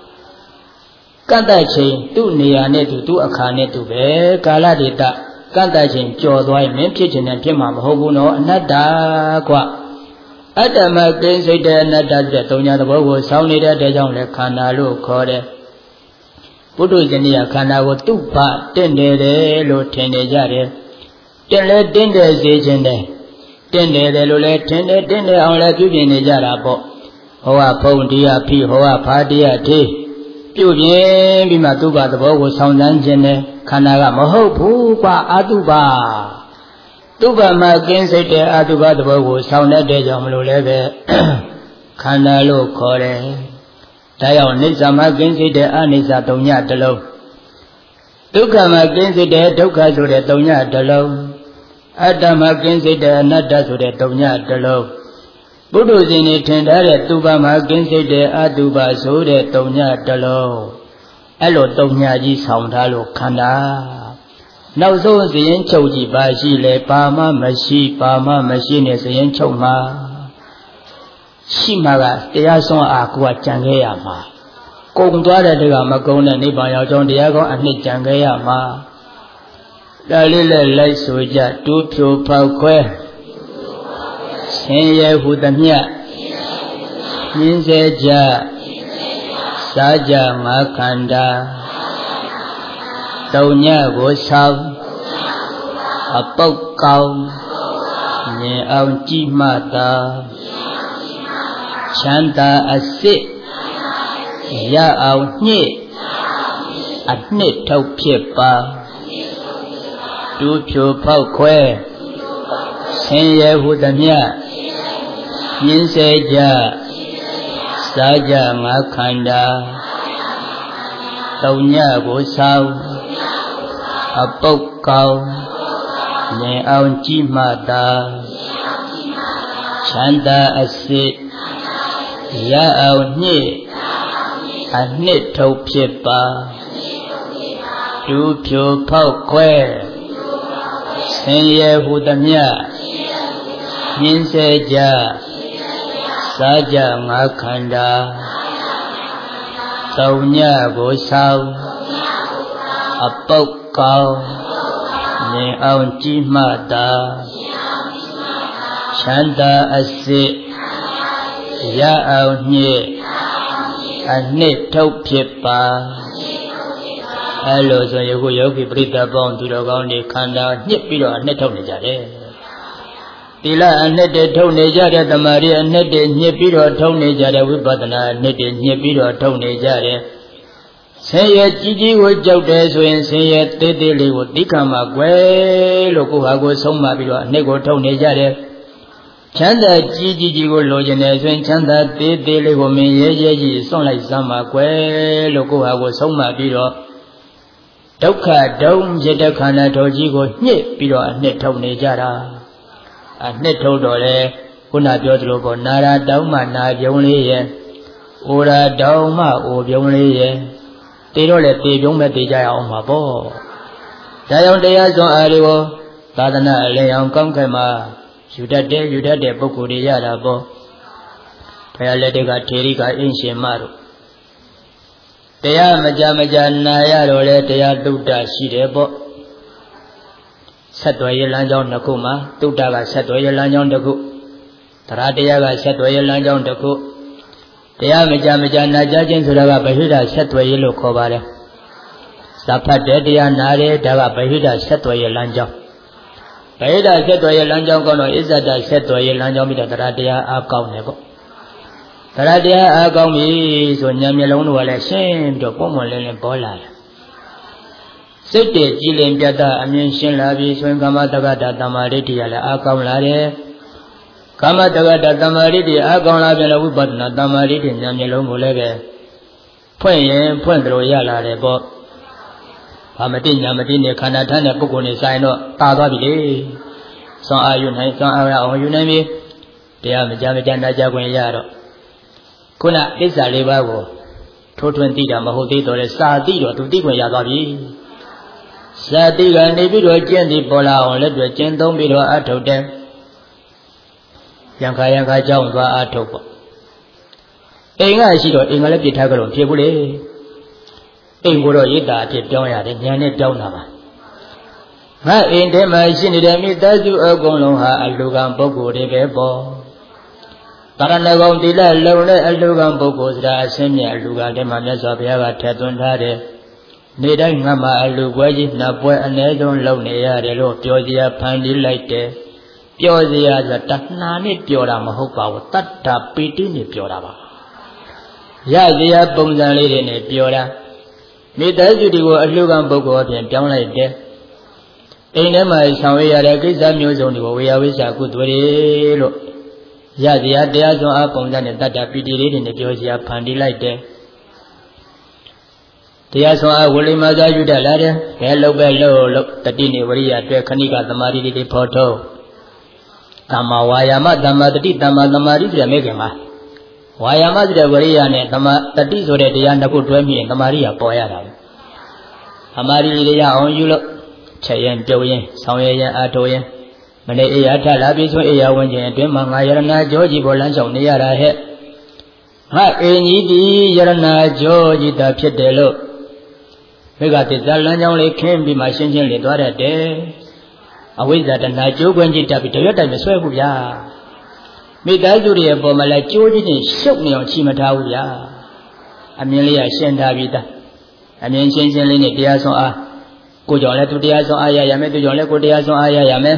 can tài trình tu nè nè tu tu akha nè tu về cả là đi ta can tài trình cho đôi miễn phía trên này phía mà hậu bu nó nát đá quá ở đây mà kiến xây để nát đá để tông nhà đó bộ sau này để trong lại khán giả lúc khó đấy bút đôi chân này khán giả của tu ba tên đề đấy lúc tên đề ra đấy tên lệ tên đề gì chân đấy tên đề đấy lúc lệ tên đề tên đề ông lệပြုပြင်đề ra là bộ hậu à phong đi à phi hậu à phá đi à thiပြုပြင်ပြီးမှသူ့ဘာသဘောကိုဆောင်စမ်းခြင်းနဲ့ခန္ဓာကမဟုတ်ဘူးကွာအတုပါသူ့ဘာမှာကင်းစိတ်တဲ့အတုပါသဘောကိုဆောင်တတ်တဲ့ကြောင့်မလို့လည်းပဲခန္ဓာလို့ခေါ်တယ်ဒါကြောင့်နိစ္စမှာကင်းစိတ်တဲ့အနိစ္စသုံးညတစ်လုံးဒုက္ခမှာကင်းစိတ်တဲ့ဒုက္ခဆိုတဲ့သုံးညတစ်လုံးအတ္တမှာကင်းစိတ်တဲ့အနတ္တဆိုတဲ့သုံးညတစ်လုံးဘုဒ္ဓဇင်နေထင်ထားတဲ့သူပါမှာကင်းစိတ်တဲ့အတုပါဆိုတဲ့သုံးညတစ်လုံးအဲ့လိုသုံးညကြီးဆောင်ထားလို့ခန္ဓာနောက်ဆုံးဇရင်ချုပ်ကြည့်ပါရှိလေပါမမရှိပါမမရှိနဲ့ဇရင်ချုပ်မှာရှိမှာကတရားဆုံးအာကိုကကြံခဲ့ရမှာကုံသွားတဲ့တကမကုံတဲ့နိဗ္ဗာန်ရောက်ကြောင်းတရားကောင်းအနှစ်ကြံခဲ့ရမှာဒါလေးလည်းလိုက်ဆိုကြတူးဖြိုဖောက်ခွဲဆင်းရဲဟုသမျှညင်းစေကြစားကြငါခန္ဓာတုံညကိုဆောင်အပုတ်ကောင်းမြင်အောင်ကြည့်မှသာချမ်းသာအစစ်ရအောင်ညှိအနှစ်ထုတ်ဖြစ်ပါတူးဖြိုဖောက်ခွဲဆင်းရဲဟုသမျှညင်းစေကြစားကြငါခန္ဓာတုံညကိုဆောင်အပုတ်ကောင်းမြင်အောင်ကြည့်မှသာချမ်းသာအစစ်ရအောင်ညှိအနှစ်ထုတ်ဖြစ်ပါတူးဖြိုဖောက်ခွဲဆင်းရဲဟုသမျှညင်းစေကြ Saja ngakanda Taunya gosau Apok kau Ni aun cimata Chanda asik Ya aun nye Anit thâu phiệt pa Alo so yoku yoki prita bong tu do kaung ni khanda nhip pi do anit thâu ne ja de Tila anit de thâu ne ja de tamari anit de nhip pi do thâu ne ja de vipassana anit de nhip pi do thâu ne ja de Sen ye chi chi ko jout de so yin sen ye te te le ko tikha ma kwai lo ko ha ko song ma pi do anit ko thâu ne ja de Chanda chi chi chi ko lo chin de so yin chanda te te le ko min ye ye chi song lai sa ma kwai lo ko ha ko song ma pi do Dukha dong jita khana thoji ko nhip pi do anit thâu ne ja da Anit thâu do le kuna pyo thalo po nara taung ma na pyong le ye ora taung ma o pyong le ye te do le te pyong me te ja ya aung ma po Da yaung taya song a de ko Thadana a lin yaung kaung khai ma yu tat de yu tat de pukkul de ya da po Phaya let ka theri ka in shin ma do Taya maja maja na ya do le taya tutta shi de po Sát tuệ lan trong đặc khu mà Tutta ka sát tuệ lan trong đặc khu Thara taya ka sát tuệ lan trong đặc khu Taya maja maja na ja chin sura ka bahira sát tuệ lo kho ba de Sa phat de taya na de da ka bahira sát tuệ lan trong Bahira sát tuệ lan trong ko no Isata sát tuệ lan trong bi da thara taya a kaung ne po Thara taya a kaung bi so nya mye long do le shin do po mo len len po la Sit de ji lin pyat ta a myin shin la bi so yin kama takata tamariti ya le a kaung la de Kama takata tamariti a kaung la pyan le vipassana tamariti nya mye long ko le be Phwint yin phwint talo ya la de po Ba ma ti nya ma ti ne khana than ne pukkul ne sa yin do ta twa bi le Song a yu nai song a ya aung yu nai bi Taya maja maja na ja kwin ya do Kuna Tissa le ba ko Tho twin ti da ma hot the do le sa ti do tu ti kwin ya twa bi Sa ti ka ne pi do chin ti po la aung let twe chin thong pi do a thau de Yang kha yang kha chaung twa a thau po Ain ka shi do ain ka le pit tha ka lo phit bu le Ain ko do yitta a phit pyaung ya de nyan ne pyaung ta ba Nga ain the ma shin ni de mi ta su a kaung long ha a lu kan pukkul de be po Tarana kaung tila long le a lu kan pukkul sira a sin mye a lu kan de ma Myat Swa Bhuya ka that thun tha de Ni dai nga ma a lu pwe ji na pwe a ne song long ne ya de lo pyo sia phan ti lai de Pyo sia sa tahna ni pyo da ma hot pa bu tatta piti ni pyo da ba Ya sia pong san le de ne pyo da Mi ta su ti ko a lu kan pukkul a phyin pyaung lai de Ain the ma saung ya de kissa myo song ni ko we ya we sa ku twe de lo Ya sia taya song a pong san ne tatta piti le de ne pyo sia phan ti lai de Taya song a wali ma sa yu da la de Be lo be lo lo Tati ni wariya twe khanika tamari li de pho tho Thamma wayama thamma tati thamma tamari sira me khin ma Wayama sira wariya ne thamma tati so de taya na ku twe mi yin tamari ya po ya da Tamari li de ya aung yu lo Chet yin pyaung yin saung ye yin a tho yin Mane e ya tha la pi so e ya wan chin twin ma nga yarana jo ji po lan saung ne ya da he Nga ain ji ti yarana jo ji ta phit de lo Bhe ka Tissa lan chaung le khin pi ma shin shin le twa dat de Awizza tana jo kwan ji ta pi twa tai ma swai bu bya Mi ta su de po ma la jo ji ni shouk ni aung chi ma tha bu bya A myin le ya shin tha pi ta A myin shin shin le ni taya song a Ko chaung le tu taya song a ya ya me tu chaung le ko taya song a ya ya me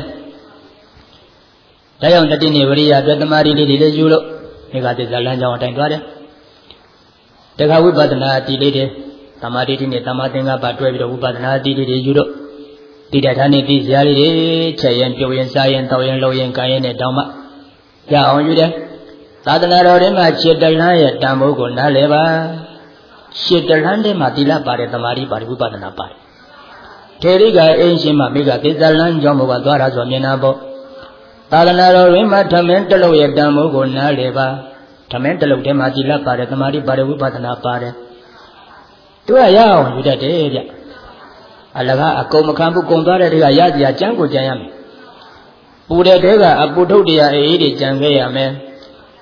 Da yaung tati ni wariya twe tamari li de le yu lo Bhe ka Tissa lan chaung a tai twa de Takha vipassana ti le de Tamari ti ne tamma thengka pa twe pi do vipassana ti le de yu lo Ti da tha ni ti sia le de Chet yin pyaung yin sa yin thau yin lo yin kan yin ne taung ma Ya aung yu de Thadana ro de ma chit talan ye tan mo ko na le ba Chit talan de ma tila pa de tamari pa de vipassana pa de Theri ka ain shin ma mi ka Tissa lan chaung mo ka twa ra so myin na po Thadana ro de ma thamin ta lo ye tan mo ko na le ba Thamin ta lo de ma tila pa de tamari pa de vipassana pa de Tu ya ya aung yu dat de bya A la ka a kaung ma khan bu kaung twa de de ka ya sia chan ko chan ya me Pu de de ka a pu thuk de ya ai ai de chan ke ya me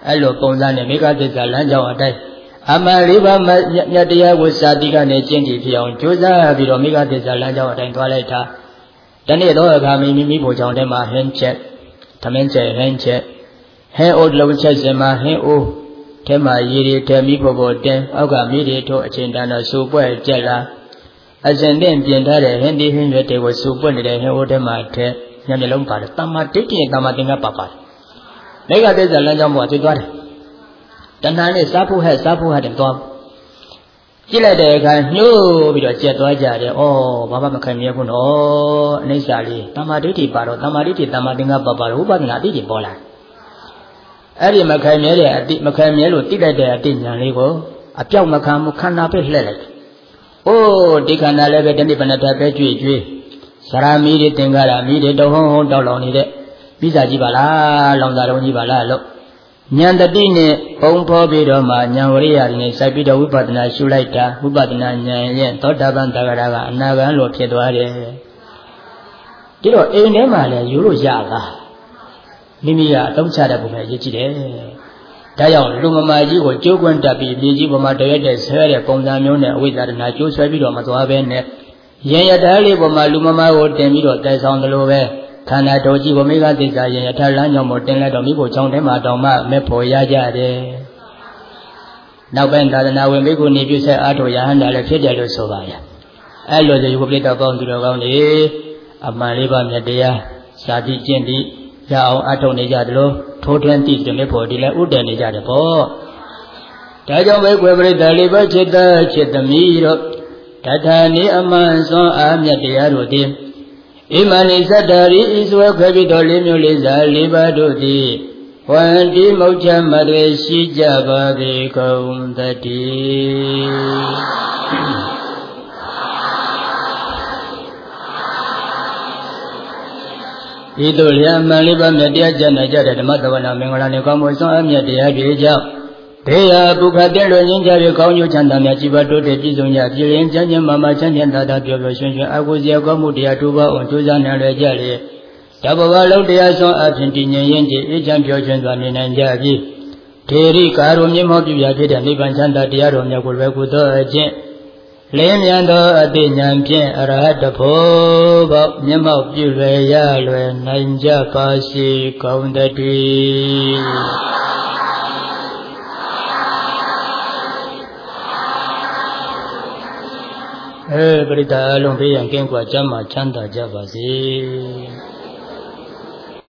အဲ့လိုပုံစံနဲ့မိဂသစ္စာလမ်းကြောင်းအတိုင်းအမှန်လေးပါးမြတ်တရားကိုစာတိကနေကျင့်ကြည်ဖြစ်အောင်ကြိုးစားပြီးတော့မိဂသစ္စာလမ်းကြောင်းအတိုင်းသွားလိုက်တာတနေ့တော့အခါမိမိမိဖို့ကြောင့်တည်းမှာဟင်းချက်သမင်းချက်ဟင်းချက်ဟင်းအိုးလုံးချက်စင်မှာဟင်းအိုးထဲမှာရည်ရည်ထဲမိဖို့ကိုတင်းအောက်ကမိတွေထိုးအချိန်တန်တော့စူပွဲကြက်လာအစဉ်တင့်ပြင်ထားတဲ့ဟင်းဒီဟင်းရွက်တွေကိုစူပွက်နေတဲ့ဟင်းအိုးထဲမှာထဲညမျက်လုံးပါတယ်တမ္မာဒိဋ္ဌိတမ္မာသင်္ကပ္ပပါတယ်မိဂသစ္စာလမ်းကြောင်းပေါ်သိသွားတယ်တဏှာနဲ့စားဖို့ဟဲ့စားဖို့ဟဲ့တဲ့သွားကြည့်လိုက်တဲ့အခါညှိုးပြီးတော့ကျက်သွားကြတယ်ဩဘာမှမခံမြဲဘူးနော်အိဋ္ဌာလေးတမ္မာဒိဋ္ဌိပါတော့တမ္မာဒိဋ္ဌိတမ္မာသင်္ကပ္ပပါတော့ဥပဒနာအတိတ်ပေါ်လာအဲ့ဒီမခံမြဲတဲ့အတိမခံမြဲလို့တိလိုက်တဲ့အတိညာလေးကိုအပြောက်မခံမှုခန္ဓာပဲလှည့်လိုက်အိုးဒီခန္ဓာလည်းပဲတဏိပဏ္ဍပဲကြွေကြွေစရာမီးတွေသင်္ကာရမီးတွေတဟုံးဟုံးတောက်လောင်နေတဲ့ပြီးစားကြည့်ပါလားလောင်စာတုံးကြီးပါလားလို့ဉာဏ်တတိနဲ့ပုံဖော်ပြီးတော့မှဉာဏ်ဝရိယနဲ့စိုက်ပြီးတော့ဝိပဿနာရှုလိုက်တာဝိပဿနာဉာဏ်ရဲ့သောတာပန်သဂရကအနာဂံလို့ဖြစ်သွားတယ်ဒီတော့အိမ်ထဲမှာလည်းယူလို့ရလားမိမိကအသုံးချတဲ့ပုံပဲရည်ကြည့်တယ်ဒါကြောင့်လူမမာကြီးကိုကြိုးကွန်းတက်ပြီးမြေကြီးပေါ်မှာတရက်တဲ့ဆဲတဲ့ပုံစံမျိုးနဲ့အဝိဇ္ဇာတနာကျိုးဆွဲပြီးတော့မသွားဘဲနဲ့ရင်ရထားလေးပေါ်မှာလူမမာကိုတင်ပြီးတော့တိုက်ဆောင်တယ်လို့ပဲခန္ဓာတော်ကြီးကိုမိဂသစ္စာရင်ရထားလမ်းကြောင်းပေါ်တင်လိုက်တော့မိဖို့ချောင်းထဲမှာတောင်မှမဲ့ဖို့ရကြတယ်နောက်ပိုင်းသာသနာဝင်မိကိုနေပြုဆက်အားထုတ်ရဟန္တာလည်းဖြစ်တယ်လို့ဆိုပါရဲ့အဲ့လိုဆိုယုပပိတ္တပေါင်းသူတော်ကောင်းတွေအမှန်လေးပါမြတ်တရားစာတိကျင့်ပြီးရအောင်အားထုတ်နေကြတယ်လို့ထိုးထွင်းသိတယ်မဲ့ဖို့ဒီလည်းဥတည်နေကြတယ်ပေါ့ဒါကြောင့်ပဲကွယ်ပရိသတ်လေးပါจิตတจิตသမီးတို့တထာနိအမှန်စွန်အားမြတ်တရားတို့သည်ဣမဏိသတ္တရိဤစွဲခွဲပြီးတော်လေးမျိုးလေးစားလေးပါးတို့သည်ဝန္တိမုတ်ချမတွေရှိကြပါသည်ကုန်တည်းဤသို့လျာမှန်လေးပါးမြတ်တရားကျမ်းနာကြတဲ့ဓမ္မသဝနာမင်္ဂလာနှင့်ကောင်းမွန်စွာအမြတ်တရားတွေကြောင့်ဒေယပုခတဲ့လွန်ခြင်းကြပြီးကောင်းကျိုးချမ်းသာများကြည်ပါတိုးတက်ပြည့်စုံကြပြည်ရင်ချမ်းချမ်းမာမာချမ်းချမ်းသာသာပျော်ပျော်ရွှင်ရွှင်အကုစရာကောင်းမှုတရားတို့ပါအောင်ကြိုးစားနိုင်ရကြလေတဘဝလုံးတရားစွမ်းအဖြစ်တည်ငြိမ်ရင်ဒီအေးချမ်းပျော်ရွှင်စွာနေနိုင်ကြပြီထေရိကာရုမြင့်မောပြုရာဖြစ်တဲ့နိဗ္ဗာန်ချမ်းသာတရားတော်မြတ်ကိုလွယ်ကူသောအကျင့်လင်းမြန်သောအတိညာဖြင့်အရဟတဖို့ပေါမျက်မှောက်ပြုလွယ်ရလွယ်နိုင်ကြပါစေကုန်တည်းအဲပရိသတ်အလုံးဘေးရန်ကင်းကွာကျမ်းမာချမ်းသာကြပါစေ